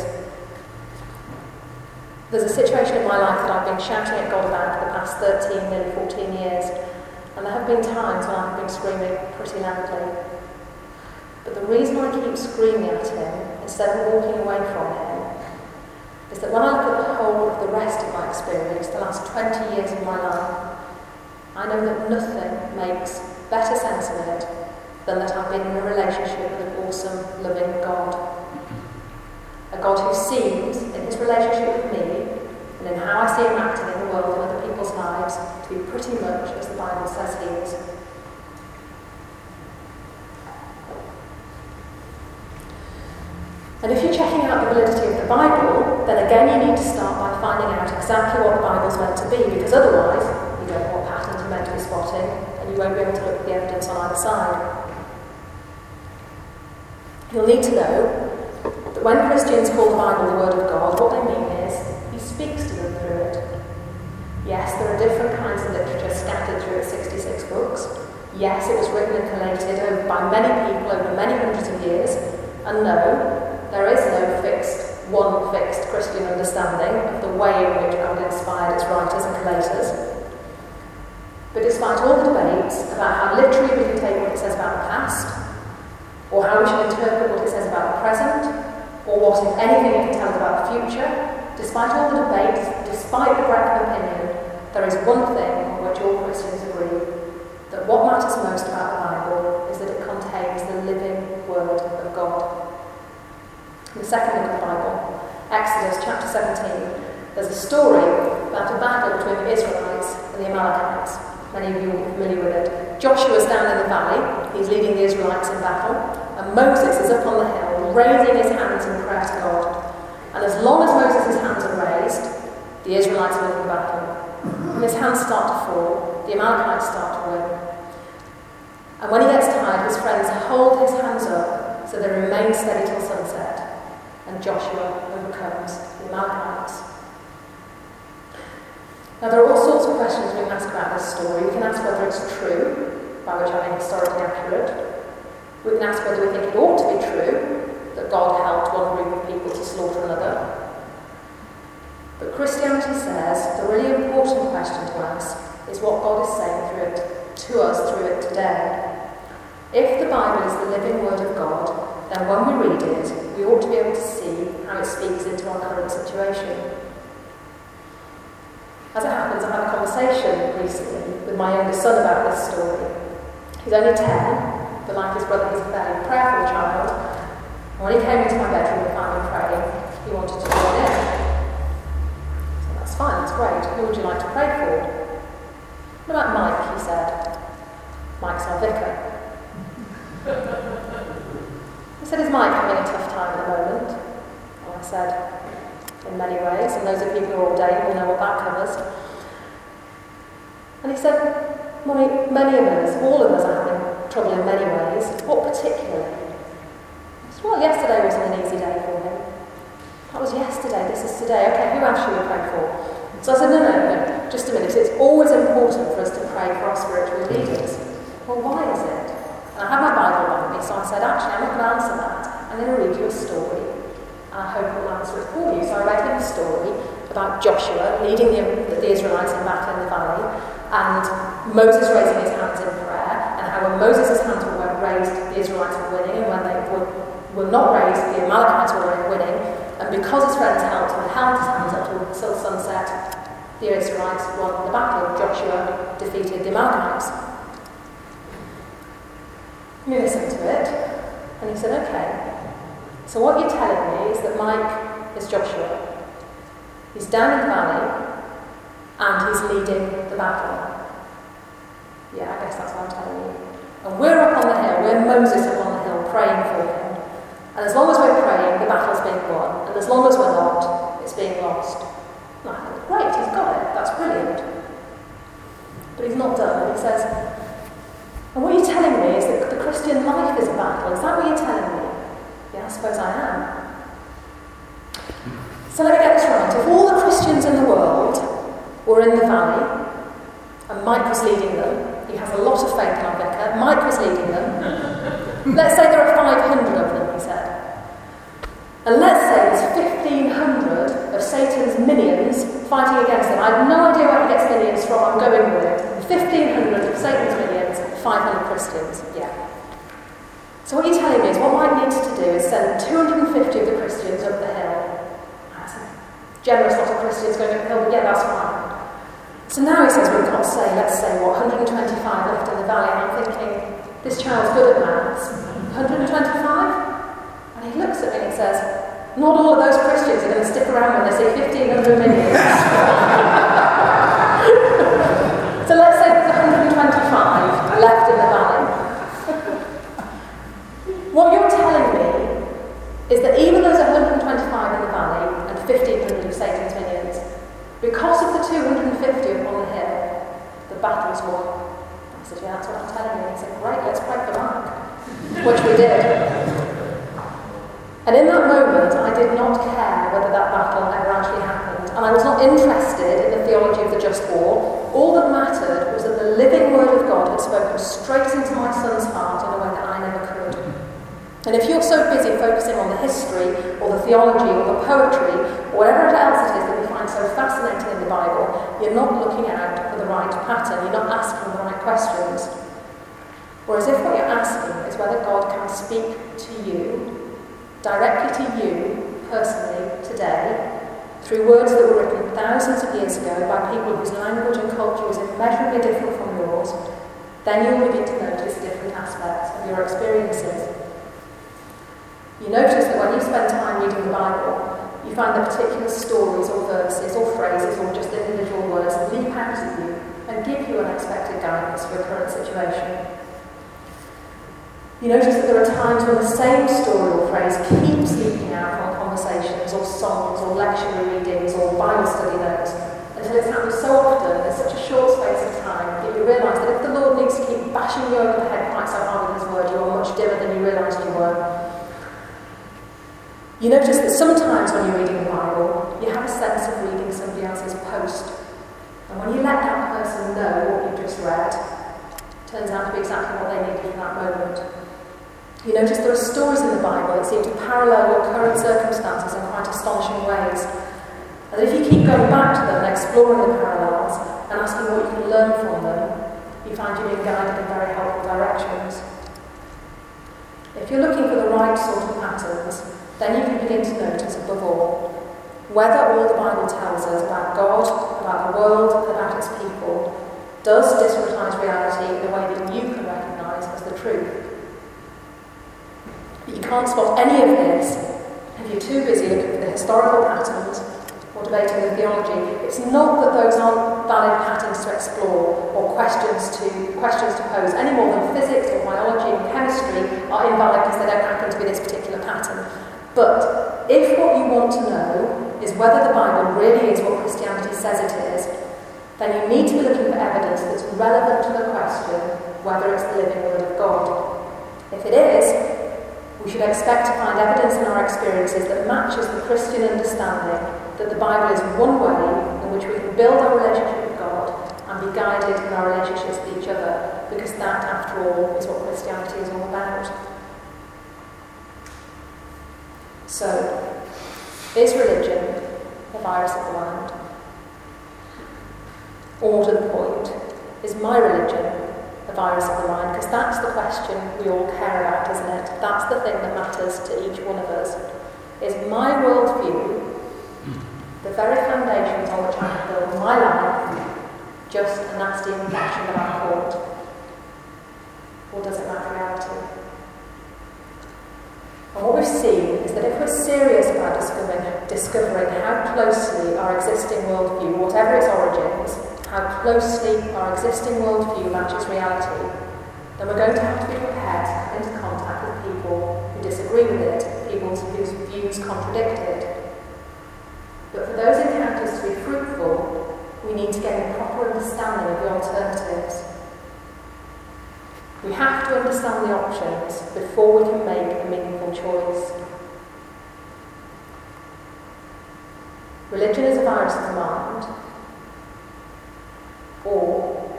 There's a situation in my life that I've been shouting at God about for the past thirteen, nearly fourteen years, and there have been times when I've been screaming pretty loudly. But the reason I keep screaming at him instead of walking away from him is that when I look at the whole of the rest of my experience, the last twenty years of my life, I know that nothing makes better sense of it than that I've been in a relationship with an awesome, loving God. A God who seems, in his relationship with me, and in how I see him acting in the world and other people's lives, to be pretty much as the Bible says he is. And if you're checking out the validity of the Bible, then again you need to start by finding out exactly what the Bible's meant to be, because otherwise you don't know what patterns you're meant to be spotting, and you won't be able to look at the evidence on either side. You'll need to know that when Christians call the Bible the Word of God, what they mean is he speaks to them through it. Yes, there are different kinds of literature scattered through its sixty-six books. Yes, it was written and collated by many people over many hundreds of years, and no, there is no fixed, one fixed Christian understanding of the way in which God inspired its writers and collators. But despite all the debates about how literally we can take what it says about the past, or how we should interpret what it says about the present, or what, if anything, it can tell us about the future, despite all the debates, despite the breadth of opinion, there is one thing on which all Christians agree, that what matters most about the Bible is that it contains the living Word of God. In the second book of the Bible, Exodus chapter seventeen, there's a story about a battle between the Israelites and the Amalekites. Many of you will be familiar with it. Joshua's down in the valley, he's leading the Israelites in battle, and Moses is up on the hill, raising his hands in prayer to God. And as long as Moses' hands are raised, the Israelites win the battle. When his hands start to fall, the Amalekites start to win. And when he gets tired, his friends hold his hands up so they remain steady till sunset. And Joshua overcomes the Amalekites. Now there are all sorts of questions we can ask about this story. We can ask whether it's true, by which I mean historically accurate. We can ask whether we think it ought to be true, that God helped one group of people to slaughter another. But Christianity says the really important question to ask is what God is saying through it, to us through it today. If the Bible is the living Word of God, then when we read it, we ought to be able to see how it speaks into our current situation. As it happens, I had a conversation recently with my youngest son about this story. He's only ten, but like his brother, he's a fairly prayerful child. And when he came into my bedroom and found me praying, he wanted to join in. So that's fine, that's great. Who would you like to pray for? What about Mike, he said. Mike's our vicar. I said, is Mike having a tough time at the moment? And I said, in many ways, and those of you who are ordained will know what that covers. And he said, many, many of us, all of us are having trouble in many ways. What particularly? Well, yesterday wasn't an easy day for him. That was yesterday, this is today. Okay, who else should we pray for? So I said, no, no, no, just a minute. It's always important for us to pray for our spiritual leaders. Well, why is it? And I had my Bible by me, so I said, actually, I'm not going to answer that. I'm going to read you a story, and I hope it will answer it for you. So I read him a story about Joshua leading the, the Israelites in battle in the valley, and Moses raising his hands in prayer, and how when Moses' hands were raised, the Israelites were winning, and when they were, were not raised, the Amalekites were winning, and because his friends helped him, held his hands up until sunset, the Israelites won the battle. Joshua defeated the Amalekites. He listened to it, and he said, okay, so what you're telling me is that Mike is Joshua. He's down in the valley, and he's leading the battle. Yeah, I guess that's what I'm telling you. And we're up on the hill, we're Moses up on the hill, praying for him. And as long as we're praying, the battle's being won. And as long as we're not, it's being lost. And I thought, great, he's got it, that's brilliant. But he's not done, and he says, and what you're telling me is that the Christian life is a battle. Is that what you're telling me? Yeah, I suppose I am. So let me get this right. If all the Christians in the world were in the valley, and Mike was leading them, he has a lot of faith in our vicar, Mike was leading them, let's say there are five hundred of them, he said. And let's say there's fifteen hundred of Satan's minions fighting against him. I have no idea where he gets minions from, I'm going with it. fifteen hundred of Satan's minions, five hundred Christians, yeah. So what you're telling me is what Mike needs to do is send two hundred fifty of the Christians up the hill. That's a generous lot of Christians going up the hill, but yeah, that's fine. So now he says we've got to say, let's say, what, one hundred twenty-five left in the valley, and I'm thinking, this child's good at maths. one hundred twenty-five? And he looks at me and says, not all of those Christians are going to stick around when they see fifteen hundred minions. So let's say there's one hundred twenty-five left in the valley. What you're telling me is that even though there's one hundred twenty-five in the valley and fifteen hundred of Satan's minions, because of the two hundred fifty up on the hill, the battle's won. I said, yeah, that's what I'm telling you. He said, great, let's pray for Mark. Which we did. And in that moment, I did not care whether that battle ever actually happened, and I was not interested in the theology of the just war. All that mattered was that the living word of God had spoken straight into my son's heart in a way that I never could. And if you're so busy focusing on the history, or the theology, or the poetry, or whatever else it is that we find so fascinating in the Bible, you're not looking out for the right pattern, you're not asking the right questions. Whereas if what you're asking is whether God can speak to you, directly to you, personally, today, through words that were written thousands of years ago by people whose language and culture was immeasurably different from yours, then you'll begin to notice different aspects of your experiences. You notice that when you spend time reading the Bible, you find that particular stories or verses or phrases or just individual words leap out at you and give you unexpected guidance for a current situation. You notice that there are times when the same story or phrase keeps leaping out from conversations or songs or lectionary readings or Bible study notes until it's happened so often in such a short space of time that you realise that if the Lord needs to keep bashing you over the head quite so hard with his word, you are much dimmer than you realised you were. You notice that sometimes when you're reading the Bible, you have a sense of reading somebody else's post. And when you let that person know what you've just read, it turns out to be exactly what they needed in that moment. You notice there are stories in the Bible that seem to parallel your current circumstances in quite astonishing ways. And if you keep going back to them and exploring the parallels and asking what you can learn from them, you find you're being guided in very helpful directions. If you're looking for the right sort of patterns, then you can begin to notice, above all, whether all the Bible tells us about God, about the world, and about its people does disreptise reality in a way that you can recognise as the truth. But you can't spot any of this if you're too busy looking for the historical patterns or debating the theology. It's not that those aren't valid patterns to explore or questions to questions to pose, any more than physics or biology and chemistry are invalid because they don't happen to be this particular pattern. But if what you want to know is whether the Bible really is what Christianity says it is, then you need to be looking for evidence that's relevant to the question whether it's the living Word of God. If it is, we should expect to find evidence in our experiences that matches the Christian understanding that the Bible is one way in which we can build our relationship with God and be guided in our relationships with each other, because that, after all, is what Christianity is all about. So, is religion a virus of the mind? Or more to the point, is my religion a virus of the mind? Because that's the question we all care about, isn't it? That's the thing that matters to each one of us. Is my worldview, the very foundations on which I build my life, just a nasty infection that I caught? Or does it match reality? And what we've seen is that if we're serious about discovering, discovering how closely our existing worldview, whatever its origins, how closely our existing worldview matches reality, then we're going to have to be prepared to come into contact with people who disagree with it, people whose views contradict it. But for those encounters to be fruitful, we need to gain a proper understanding of the alternatives. We have to understand the options before we can make a meaningful choice. Religion is a virus of the mind, or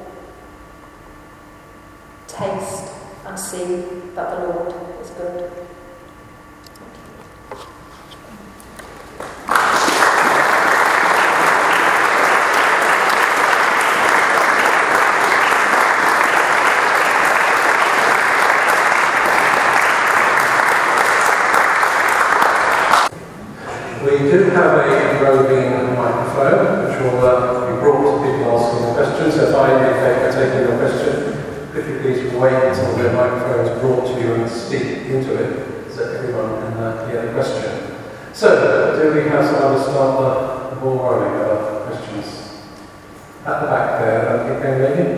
taste and see that the Lord is good. We do have a roving microphone which will uh, be brought to people asking questions. So if I indicate we're taking your question, could you please wait until the microphone is brought to you and speak into it so that everyone can uh, hear the question. So, do we have someone to start the, the ball rolling with our questions? At the back there, uh, young lady.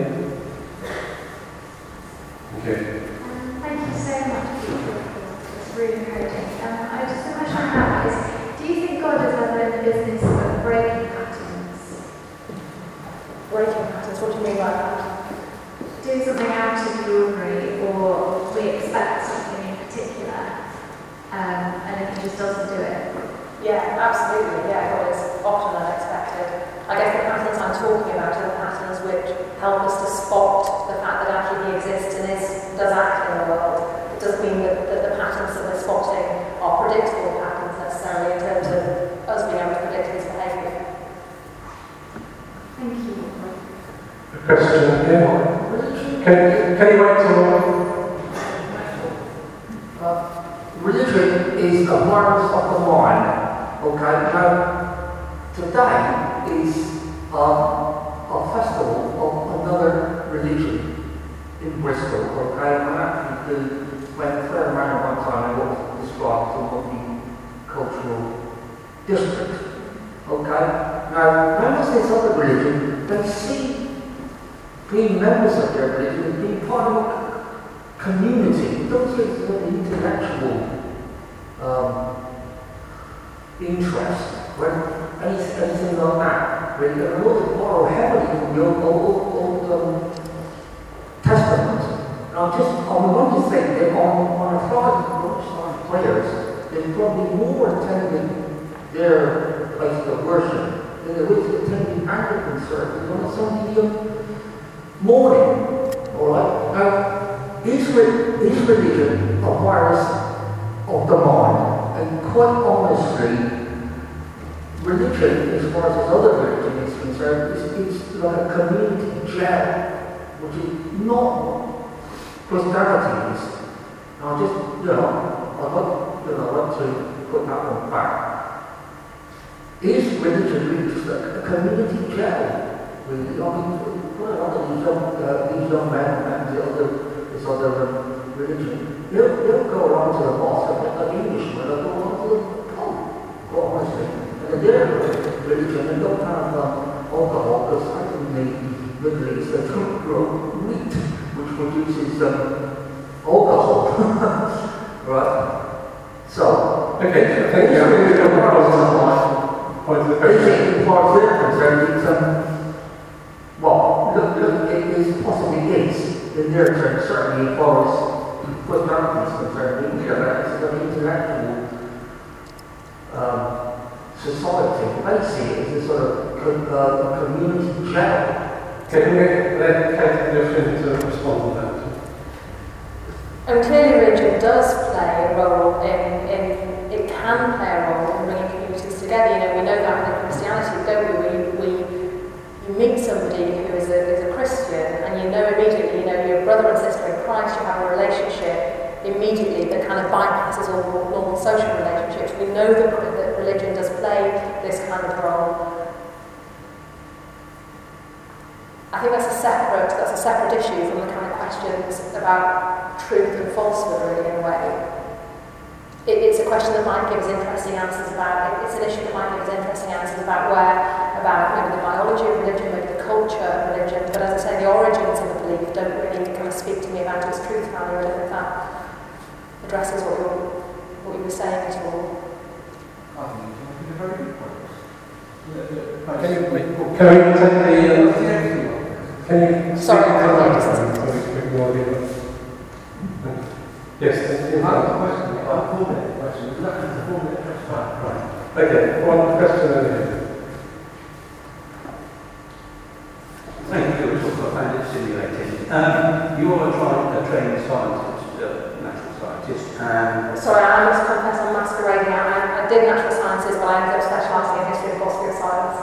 Thank you. Um, thank you so much, Peter. It's really encouraging. Um, I just a question I have is, do you think God is ever in the business of breaking patterns? Breaking patterns, what do you mean by that? Do something out of the ordinary, or we expect something in particular, um, and if he just doesn't do it? Yeah, absolutely. Yeah, God is often unexpected. I guess the patterns I'm talking about are the patterns which help us to spot the fact that actually he exists and is, does act in the world. It doesn't mean that, that the patterns that we're spotting are predictable patterns necessarily in terms of us being able to predict his behaviour. Thank you. A question here. Can, can you wait till... Uh, religion is a virus of the mind. Okay, now today is um, a festival of another religion in Bristol. Okay, I actually went for a round one time and what was described as a multicultural district. Okay, now members of this other religion, they see being members of their religion as being part of a community. Don't see it as an intellectual um, interest, when anything, anything like that. Really, and a lot of borrow heavily from the old, old, old um, Testament. And I'm just, I'm going to think that on, on a Friday lunchtime prayers, there's probably more attending their place of worship than there is attending Anglican service on a Sunday morning. Alright? Now, is, is religion a virus of the mind? And quite honestly, religion, as far as other religion is concerned, is it's like a community gel, which is not what Christianity is. Now, just, you know, I'd like, you know, I'd like to put that one back. Is religion really just a, a community gel? Really? I mean, well, a lot of these young, uh, these young men and the other, this other um, religion, they'll, they'll go around to the mosque and like Englishmen, they'll go around to the pub, quite honestly. And their religion, they don't have um, alcohol, because I think in the Middle East, they don't grow wheat, which produces um, alcohol. Right? So, okay, thank you. I think we've got the point of the question. As far as they're concerned, it's um, in their terms, certainly as far as personality is concerned, we are it's an intellectual um, society. I see it as a sort of co- uh, a community gel. Can we let Kate the opportunity to respond to that? And clearly religion does play a role in, in, it can play a role in bringing communities together. You know, we know that in Christianity, don't we? We, we you meet somebody who is a, is a Christian and you know immediately, you know, you're a brother and sister in Christ, you have a relationship immediately that kind of bypasses all normal social relationships. We know that, that religion does play this kind of role. I think that's a separate that's a separate issue from the kind of questions about truth and falsehood, really, in a way. It, it's a question that might give us interesting answers about it. It's an issue that might give us interesting answers about where, about maybe the biology of religion, maybe the culture of religion. But as I say, the origins of the belief don't really kind of speak to me about its truth value. I don't think that addresses what you what you were saying at all. I think it's a very good point. Can you, can we take the... Um, Can you Sorry, speak to the I microphone so we can more the Yes, I have a question. I have a four-minute question. Is that a four-minute question? Right, right. okay, one question over here. Thank you. I find it stimulating. Um, you are a, tra- a trained scientist, uh, natural scientist, and... Sorry, I must confess I'm masquerading. I, I did natural sciences, but I ended up specialising in history and philosophy of science.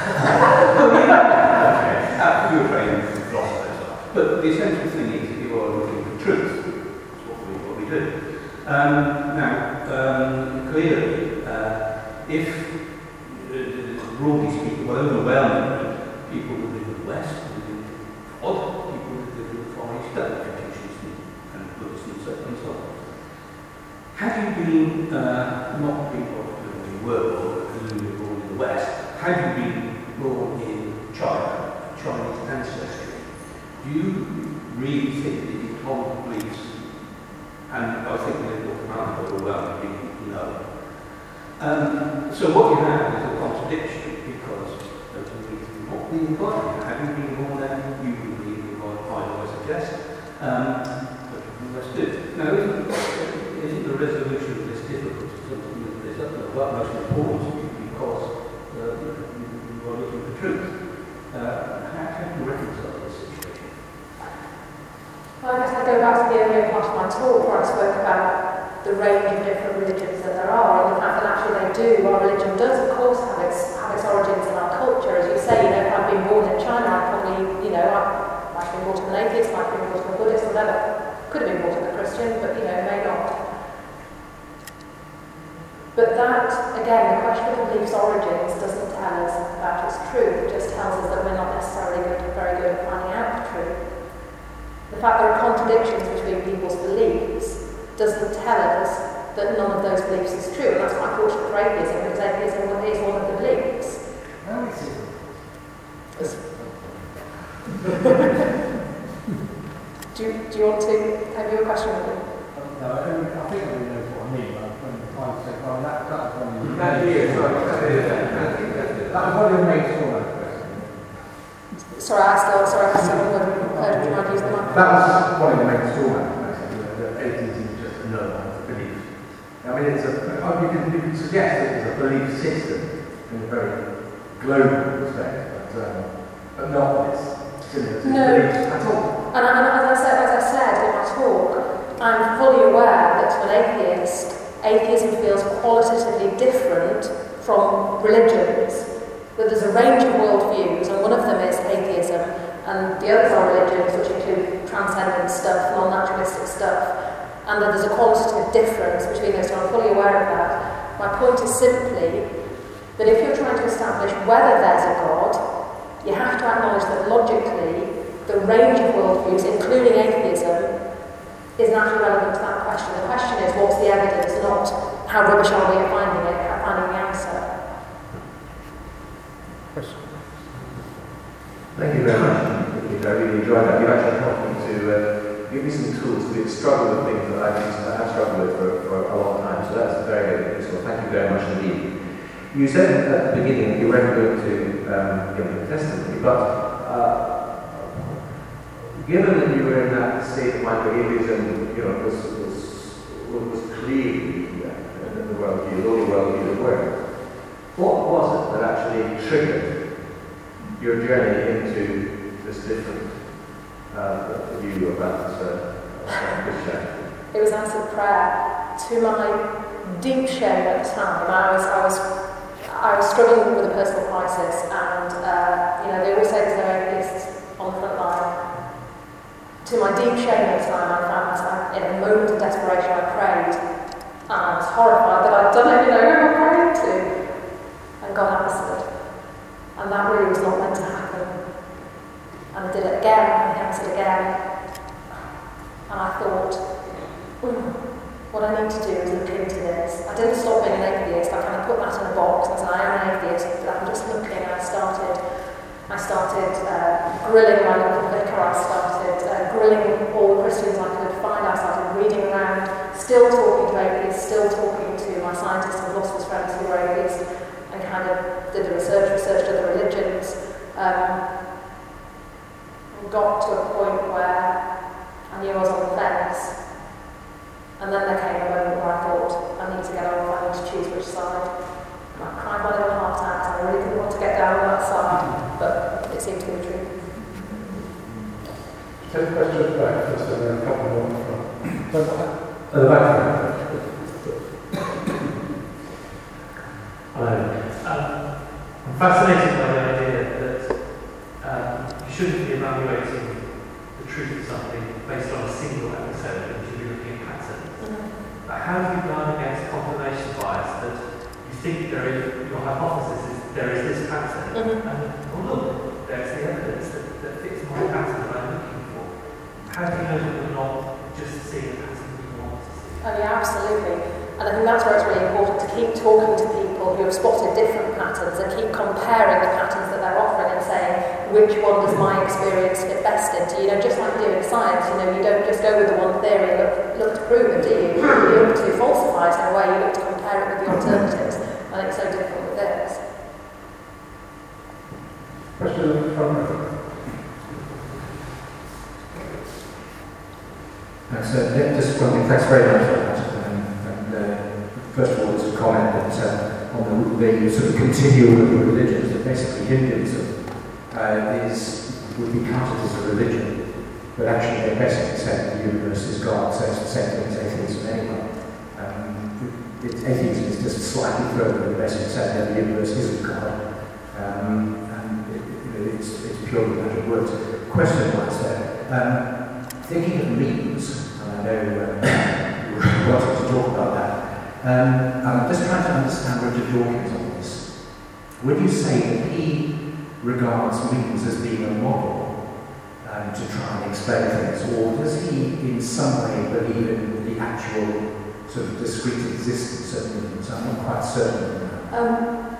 Uh, you were trained in philosophers, but the essential thing is that you are looking for truth. That's what we, what we do. Um, now, um, clearly, uh, if, uh, broadly speaking, well, overwhelmingly, people who live in the West, who live in odd, people who live in the Far East, don't Confucius and Buddhists and so, and so on. Had you been, uh, not been born in the world, but presumably born in the West, had you been born in China, Chinese ancestry, do you really think that you hold beliefs, and I think that North America overwhelmingly no. Um, so what you have is a contradiction, because those beliefs are not being embodied. Having been born there, you would believe in God, I suggest, um, but you must do. Now, isn't, isn't the resolution of this difficult? Something that is of the utmost importance to you, because uh, you are looking for truth. Uh, how can you reconcile this situation? Well, I guess I go back to the earlier part of my talk where I spoke about the range of different religions that there are, and the fact that actually they do. Our religion does, of course, have its have its origins in our culture. As you say, you know, if I'd been born in China, I'd probably, you know, I might have been born to an atheist, might have been born to a Buddhist, whatever. Could have been born to a Christian, but you know, may not. But that, again, the question of belief's origins doesn't tell us about its truth. It just tells us that we're not necessarily good, very good at finding out the truth. The fact there are contradictions between people's beliefs doesn't tell us that none of those beliefs is true. And that's quite fortunate for atheism, because atheism is one of the beliefs. How is it? do, you, do you want to have your question with me? No, I, don't, I think I really know what I mean. I'm trying to say, well, that, that was one of the... That is, sorry, that is, That was one of the main story questions. Sorry, I still, sorry, I still haven't heard you might use the mic. That was one of the main story questions, you know, that atheism is just no one's belief. I mean, it's a, you can, you can suggest that it's a belief system in a very global respect, but, um, but not this similar to No. beliefs at all. And, and as, I said, as I said in my talk, I'm fully aware that to an atheist, atheism feels qualitatively different from religions. That there's a range of worldviews, and one of them is atheism, and the others are religions, which include transcendent stuff, non-naturalistic stuff, and that there's a qualitative difference between those two. I'm fully aware of that. My point is simply that if you're trying to establish whether there's a God, you have to acknowledge that logically, the range of worldviews, including atheism, is naturally relevant to that question. The question is, what's the evidence, not how rubbish are we at finding it, at finding the answer. Thank you very much. I really enjoyed that. You've actually helped me to uh, give me some tools to struggle with things that I've, used, that I've struggled with for, for a long time. So that's very, very useful. Thank you very much indeed. You said at the beginning that you weren't going to um, give a testimony, but uh, given that you were in that to say that my atheism, you know, was, was, was clearly uh, in the worldview, the only worldview there were. What was it that actually triggered your journey into this different uh, view about uh, Christianity? It was answered prayer. To my deep shame at the time, I was, I was, I was struggling with a personal crisis, and uh, you know, they always say there's no atheists on the front line. To my deep shame at the time, I found myself in a moment of desperation. I prayed, and I was horrified that I'd done it. You know, who am I praying to? And God answered, and that really was not meant to happen. And I did it again, and He answered again, and I thought, mm, what I need to do is look into this. I didn't stop being an atheist. I kind of put that in a box and said, I am an atheist, but I'm just looking. I started, I started uh, grilling my local vicar. I started uh, grilling all the Christians I could find. I started reading around, still talking to atheists, still talking to my scientists and philosophers friends who were atheists, and kind of did the research, researched other religions, um, and got to a point where I knew I was on the fence. And then there came a moment where I thought, I need to get off, I need to choose which side. And I cried my little heart out, and I really didn't want to get down on that side, but it seemed to be the truth. Take questions back, just there are a couple more in front. At the back. Hello. Um, I'm fascinated by the idea that um, you shouldn't be evaluating the truth of something based on a single episode, and you should be looking at patterns. Mm-hmm. But how do you guard against confirmation bias that you think there is, your hypothesis is there is this pattern, mm-hmm. and oh look, there's the evidence that, that fits my pattern that I'm looking for. How do you know that you're not just seeing a pattern that you want to see? Oh yeah, absolutely. And I think that's where it's really important to keep talking to people who have spotted different patterns and keep comparing the patterns that they're offering and saying, which one does my experience fit best into? You know, just like you do in science, you know, you don't just go with the one theory and look, look to prove it, do you? You look to falsify it in a way, you look to compare it with the alternatives. I think it's so different with this. Question from Thanks. Uh, just one thing, thanks very much for that. First of all, it's a comment that uh, on the, the sort of continuum of religions, that basically Hinduism uh, is, would be counted as a religion, but actually they basically say the universe is God, so it's the same thing as atheism anyway. Um, it, atheism is just slightly further than basically saying that the universe isn't God, um, and it, it, it's, it's purely a matter of words. Question-wise there, um, thinking of memes, and I know uh, you wanted to talk about that. Um, I'm just trying to understand Richard Dawkins on this. Would you say that he regards memes as being a model um, to try and explain things, or does he in some way believe in the actual sort of discrete existence of memes? I'm not quite certain. Um,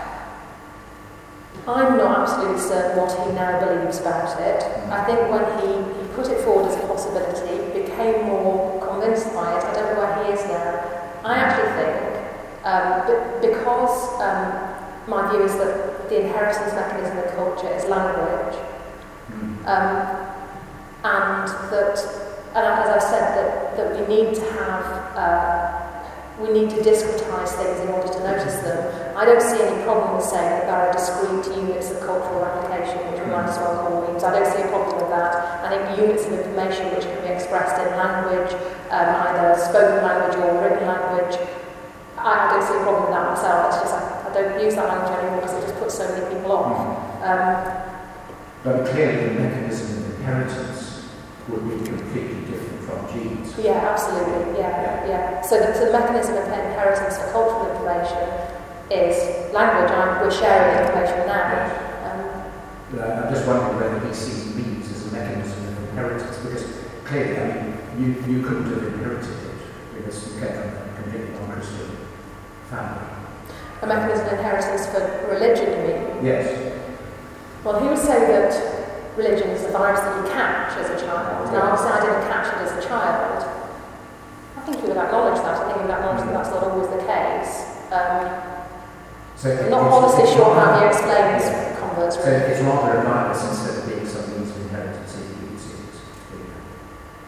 I'm not absolutely certain what he now believes about it. I think when he, he put it forward as a possibility, became more convinced by it. I don't know where he is now. I actually think, um, but because um, my view is that the inheritance mechanism in culture is language, um, and that, and as I said, that, that we need to have, uh, we need to discretize things in order to notice them. I don't see any problem with saying that there are discrete units of cultural replication, which we might as well call memes. I don't see a problem with that. I think units of information which can be expressed in language, um, either spoken language or written language, I, I don't see a problem with that myself. It's just I, I don't use that language anymore because it just puts so many people off. Um, but clearly the mechanism of inheritance would be completely different from genes. Yeah, absolutely. Yeah, yeah. yeah. So, the, so the mechanism of inheritance for cultural information is language. I'm, we're sharing information now. Um, uh, I'm just wondering whether he sees memes as a mechanism of inheritance, because clearly, I mean, you, you couldn't have inherited it because you came from a completely non-Christian family. A mechanism of inheritance for religion, you mean? Yes. Well, he would say that religion is a virus that you catch as a child. Now, obviously, I didn't catch it as a child. I think he would acknowledge that. I think he would acknowledge that that's not always the case. Um, so I'm not honestly sure how he explains converts. So it's rather a virus instead of being some means of inheritance.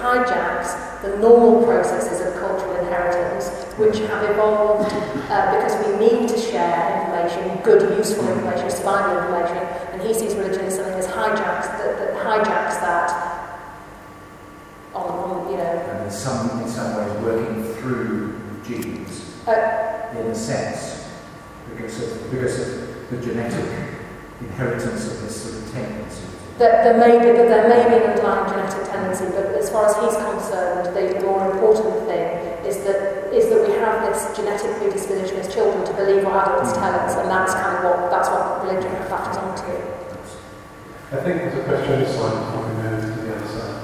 hijacks the normal processes of cultural inheritance, which have evolved uh, because we need to share information, good, useful information, survival information, and he sees religion as something that hijacks that, that hijacks that on, on, you know. And in some, in some ways working through genes, uh, in a sense, because of, because of the genetic inheritance of this sort of tendency. That there may be that there may be an underlying genetic tendency, but as far as he's concerned, the, the more important thing is that is that we have this genetic predisposition as children to believe what adults tell us, and that's kind of what that's what religion factors onto. I think there's a question on this side before we move to the other side.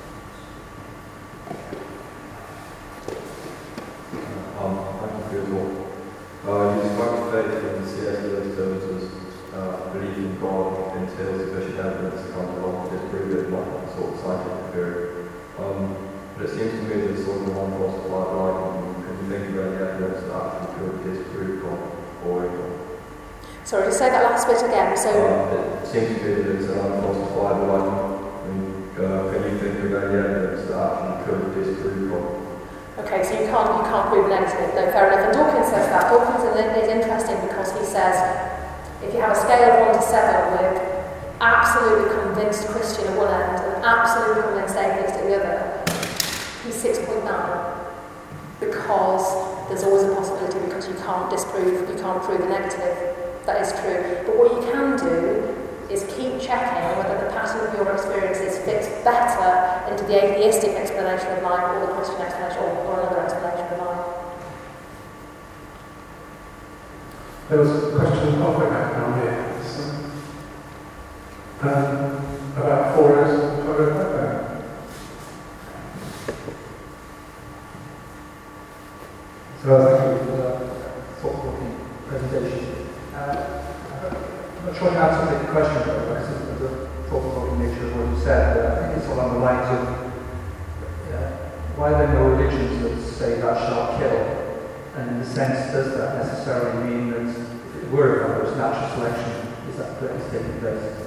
Um, thank you for your talk. Uh, you described faith in C S Lewis terms as uh, belief in God entails sufficient evidence to come along to disprove it, not a sort of scientific theory. Um, but it seems to me that sort of an unfalsified argument. Can you think of any evidence that actually could disprove God or evil? Sorry, just say that last bit again. So uh, it seems to me that it's an unfalsified argument. I mean, uh, can you think of any evidence that actually could disprove God? Okay, so you can't you can't prove negative. No, fair enough. And Dawkins says that. Dawkins is interesting because he says if you have a scale of one to seven with absolutely convinced Christian at one end and absolutely convinced atheist at the other, he's six point nine because there's always a possibility because you can't disprove, you can't prove the negative. That is true. But what you can do is keep checking whether the pattern of your experiences fits better into the atheistic explanation of life or the Christian explanation or, or another explanation of life. There was a question halfway back down here. So, um, about four rows, four rows back there. So thank you for the thought-provoking presentation. Uh, I'm not sure I can answer the question though, because of the thought-provoking nature of what you said, but I think it's along the lines of uh, why are there no religions that say thou shalt kill? And in a sense, does that necessarily mean that if it were about there's natural selection, is that that is taking place?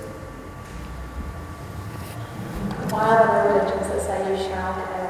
Why are there no religions that say you shall kill?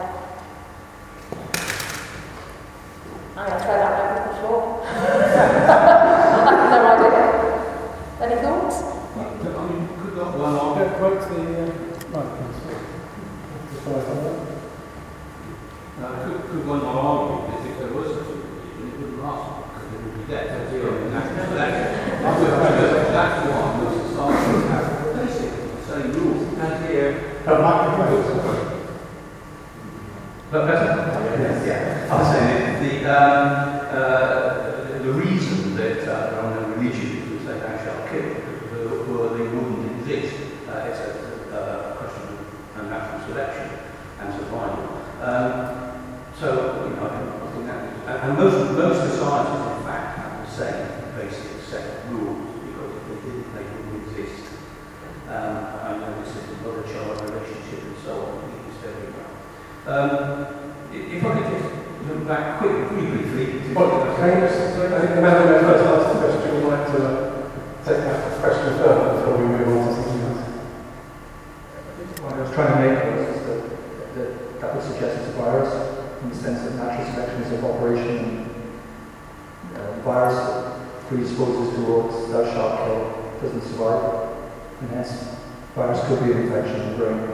I'm going to throw that right to the floor. I have no idea. Any thoughts? I mean, could not one I'll argue? get quote the uh, microphone. Just right on that. Uh, could, could one not argue that if there was such a religion, it wouldn't last because it would be dead to zero in natural selection? That's why most societies have basically the same rules as here. A microphone. But better? Yes. Yeah. I was saying the, um, uh, the reason that uh, there are no religions that say thou shalt kill, because well, they wouldn't exist. Uh, it's a uh, question of natural selection and survival. Um, so, you know, I think that is, and, and most, most societies, in fact, have the same basic set of rules, because if they didn't, they wouldn't exist. Um, I know this is the mother-child relationship and so on, it's everywhere. Um, if I could just look back quickly, briefly. Well, can you just, I think the man who first asked the question would like to uh, take that question further before we move on to something else. What I was trying to make was is that, that that would suggest it's a virus, in the sense that natural selection is of operation. Uh, the virus predisposes towards thou shalt kill, doesn't survive, and hence virus could be an infection of the brain.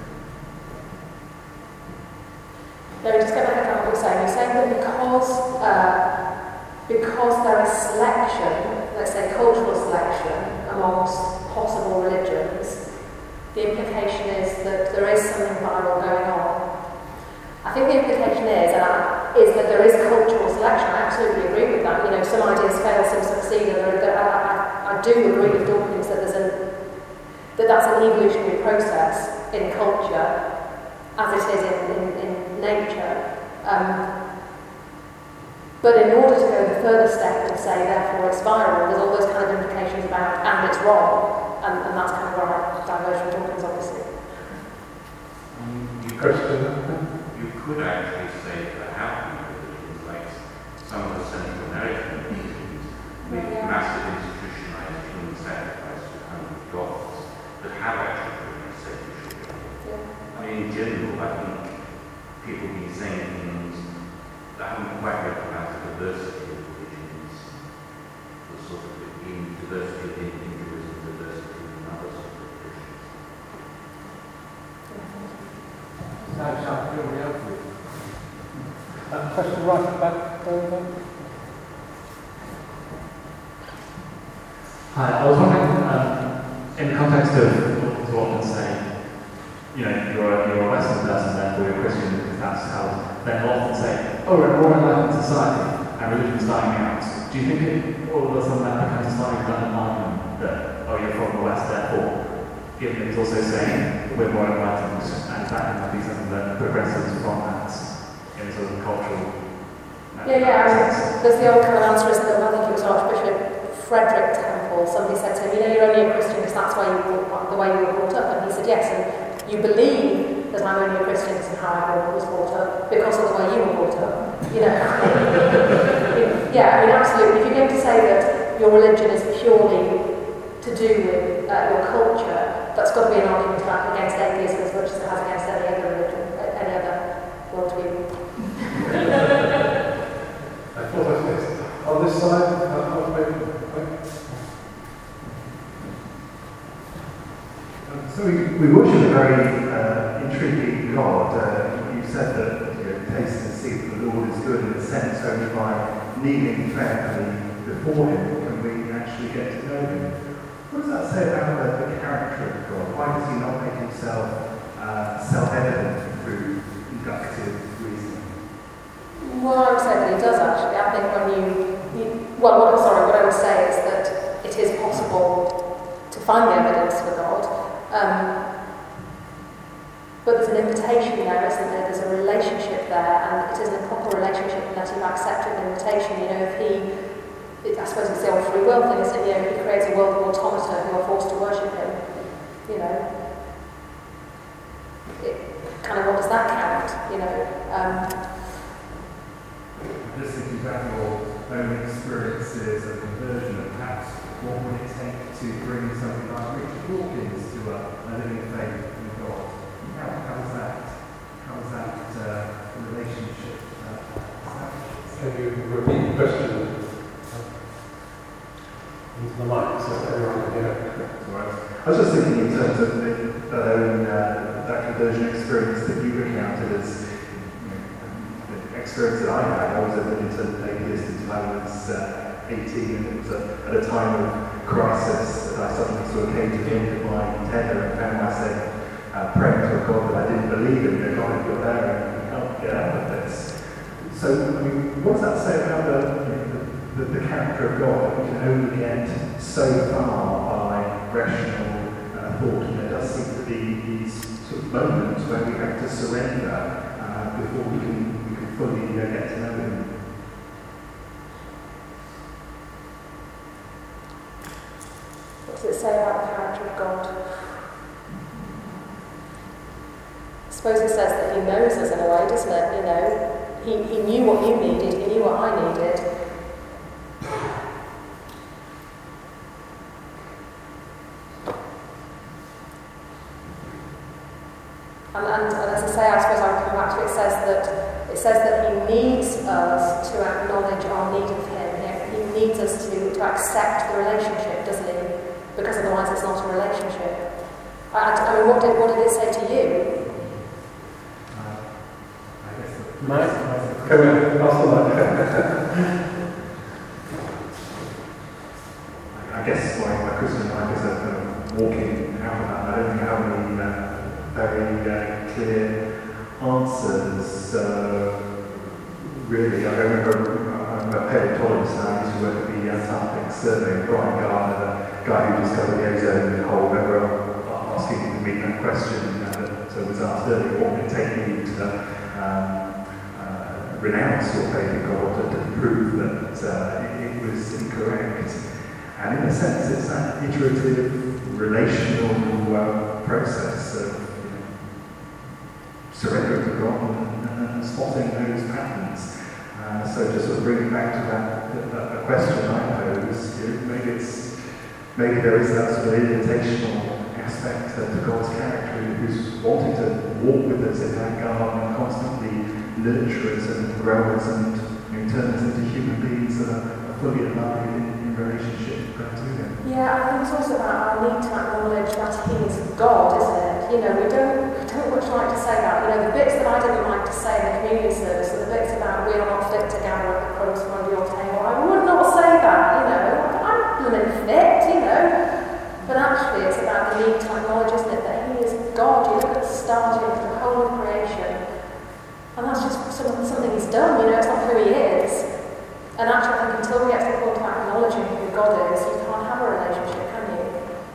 No, just going back to what you're saying. You're saying that because, uh, because there is selection, let's say cultural selection, amongst possible religions, the implication is that there is something viral going on. I think the implication is, and I, is that there is cultural selection. I absolutely agree with that. You know, some ideas fail, some succeed, and there, there, I, I, I do agree with Dawkins that there's a that that's an evolutionary process in culture, as it is in, in, in nature. Um, but in order to go the further step and say, therefore, it's viral, there's all those kind of implications about, and it's wrong, and, and that's kind of where I diverge from Dawkins, obviously. You Question? You could actually say that happened religions, like some of the Central American religions, with yeah. massive institutionalized human sacrifice to hundred gods, that have actually been sacrificial. Yeah. I mean, in general, I think question right at the back. Over. Hi, I was wondering, um, in the context of what people often say, you know, you're a, you're a Western person, therefore you're a Christian, because that's how then they'll often say, oh, we're a more enlightened society, and religion's dying out. Do you think it, all of a sudden that becomes a slightly redundant argument that, oh, you're from the West, therefore, given that he's also saying we're more enlightened, and is that going to be something that progresses from that in sort of cultural uh, Yeah, yeah, I mean, there's the old common answer is that I think it was Archbishop Frederick Temple, somebody said to him, you know, you're only a Christian because that's why you, the way you were brought up, and he said, yes, and you believe that I'm only a Christian because of how I was brought up, because of the way you were brought up. You know, yeah, I mean, absolutely. If you're going to say that your religion is purely to do with uh, your culture, that's got to be an argument against atheism as much as it has against any other religion, any other worldview. I thought I missed. On this side, uh, maybe. So we, we worship a very uh, intriguing God. Uh, you said that you know, taste and see that the Lord is good in a sense only by kneeling prayerfully before Him can we actually get to know Him. What does that say about the, the character of God? Why does He not make Himself uh, self-evident through inductive reasoning? Well, I would say that He does actually. I think when you, you well, what, sorry, what I would say is that it is possible to find the evidence for God. Um, but there's an invitation there, isn't there? There's a relationship there, and it isn't a proper relationship unless you've accepted the invitation. You know, if he, it, I suppose it's the old free will thing, isn't it? You know, if he creates a world of automata who are forced to worship him, you know, it, kind of what does that count? You know. Um, I'm just thinking about your own experiences of conversion, and perhaps what would it take to bring something like Richard Dawkins to a, a living faith in God? How, how is that? How is that uh, relationship uh, established? Can you repeat the question into the mic so that everyone can hear? I was just thinking in terms of the, that own uh, that conversion experience that you recounted as you know, the experience that I had. I was a militant atheist until I was uh, eighteen, and it was a, at a time of crisis that I suddenly sort of came to the end of my tether and found myself uh, praying to a God that I didn't believe in. You know, God, if you're there, and help get out of this. So, I mean, what does that say about the, you know, the, the, the character of God that we can only get so far by rational uh, thought? And there does seem to be these sort of moments where we have to surrender uh, before we can, we can fully uh, get to know Him. What does it say about the character of God? I suppose it says that He knows us in a way, doesn't it? You know, He, he knew what you needed, He knew what I needed. And, and, and as I say, I suppose I'll come back to it, it says that it says that He needs us to acknowledge our need of Him. He, he needs us to, to accept the relationship, doesn't He? Because otherwise it's not a relationship. I, I mean, what did, what did it say to you? Mike, come in, ask the mic. I guess my, my Christian life is a kind of walking out of that. I don't think I have any uh, very uh, clear answers. Uh, really, I remember I'm a paleontologist now. I used to work at the Antarctic Survey. Brian Gardner, the guy who discovered the ozone hole. I remember asking him to meet that question uh, that was asked earlier. What would it take me to um, renounce your faith in God to prove that uh, it, it was incorrect? And in a sense, it's that iterative, relational uh, process of you know, surrendering to God and, and, and spotting those patterns. Uh, so just sort of bring it back to that, that, that question I pose, you know, maybe it's maybe there is that sort of invitational aspect uh, to God's character, who's wanting to walk with us in that garden and constantly nurture us and grow us and you know, turn us into human beings that are, are fully alive in, in relationship to Him. Yeah, I think it's also about our need to acknowledge that He is God, isn't it? You know, we don't, we don't much like to say that. You know, the bits that I didn't like to say in the communion service are the bits about we we are not fit to gather at the crumbs from under your table. I would not say that, you know. I'm blooming fit, you know. But actually, it's about the need to acknowledge, isn't it, that He is God. You look at the stars, you look at the whole of creation, and that's just some, something He's done, you know, it's not who He is. And actually, I think until we get to the point of acknowledging who God is, you can't have a relationship, can you?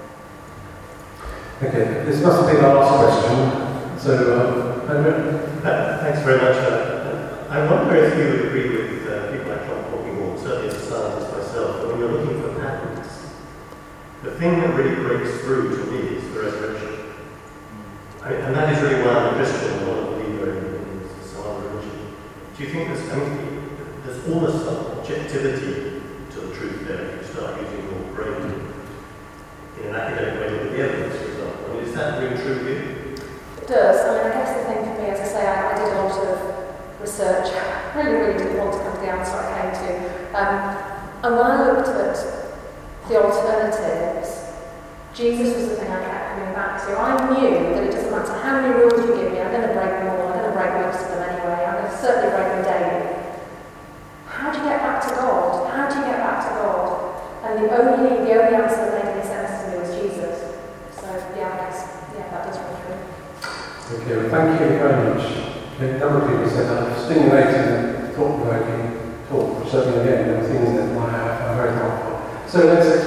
Okay, this must have been our last question. So, uh, Andrew? Uh, thanks very much. Uh, I wonder if you would agree with uh, people like John Hawking, certainly as a scientist myself, that when you're looking for patterns, the thing that really breaks through to me is the resurrection. I mean, and that is really why I'm a Christian and not a believer in, in some other religion. Do you think there's, I mean, there's almost some objectivity to the truth there if you start using your brain in an academic way to look at the evidence, for example? I mean, is that really true here? It does. I mean, I guess the thing for me, as I say, I, I did a lot of research. I really, really didn't want to come to the answer I came to. Um, and when I looked at the alternatives, Jesus was the thing I kept coming back to. I knew that it doesn't matter how many rules you give me, I'm going to break them all, I'm going to break most of them anyway, I'm going to certainly break them daily. How do you get back to God? How do you get back to God? And the only, the only answer that made any sense to me was Jesus. So, yeah, I guess, yeah, that does ring true. Okay, well, thank you very much. Okay, a number of people said that stimulating, thought-provoking talk, certainly again, there were things that might have are very helpful. So let's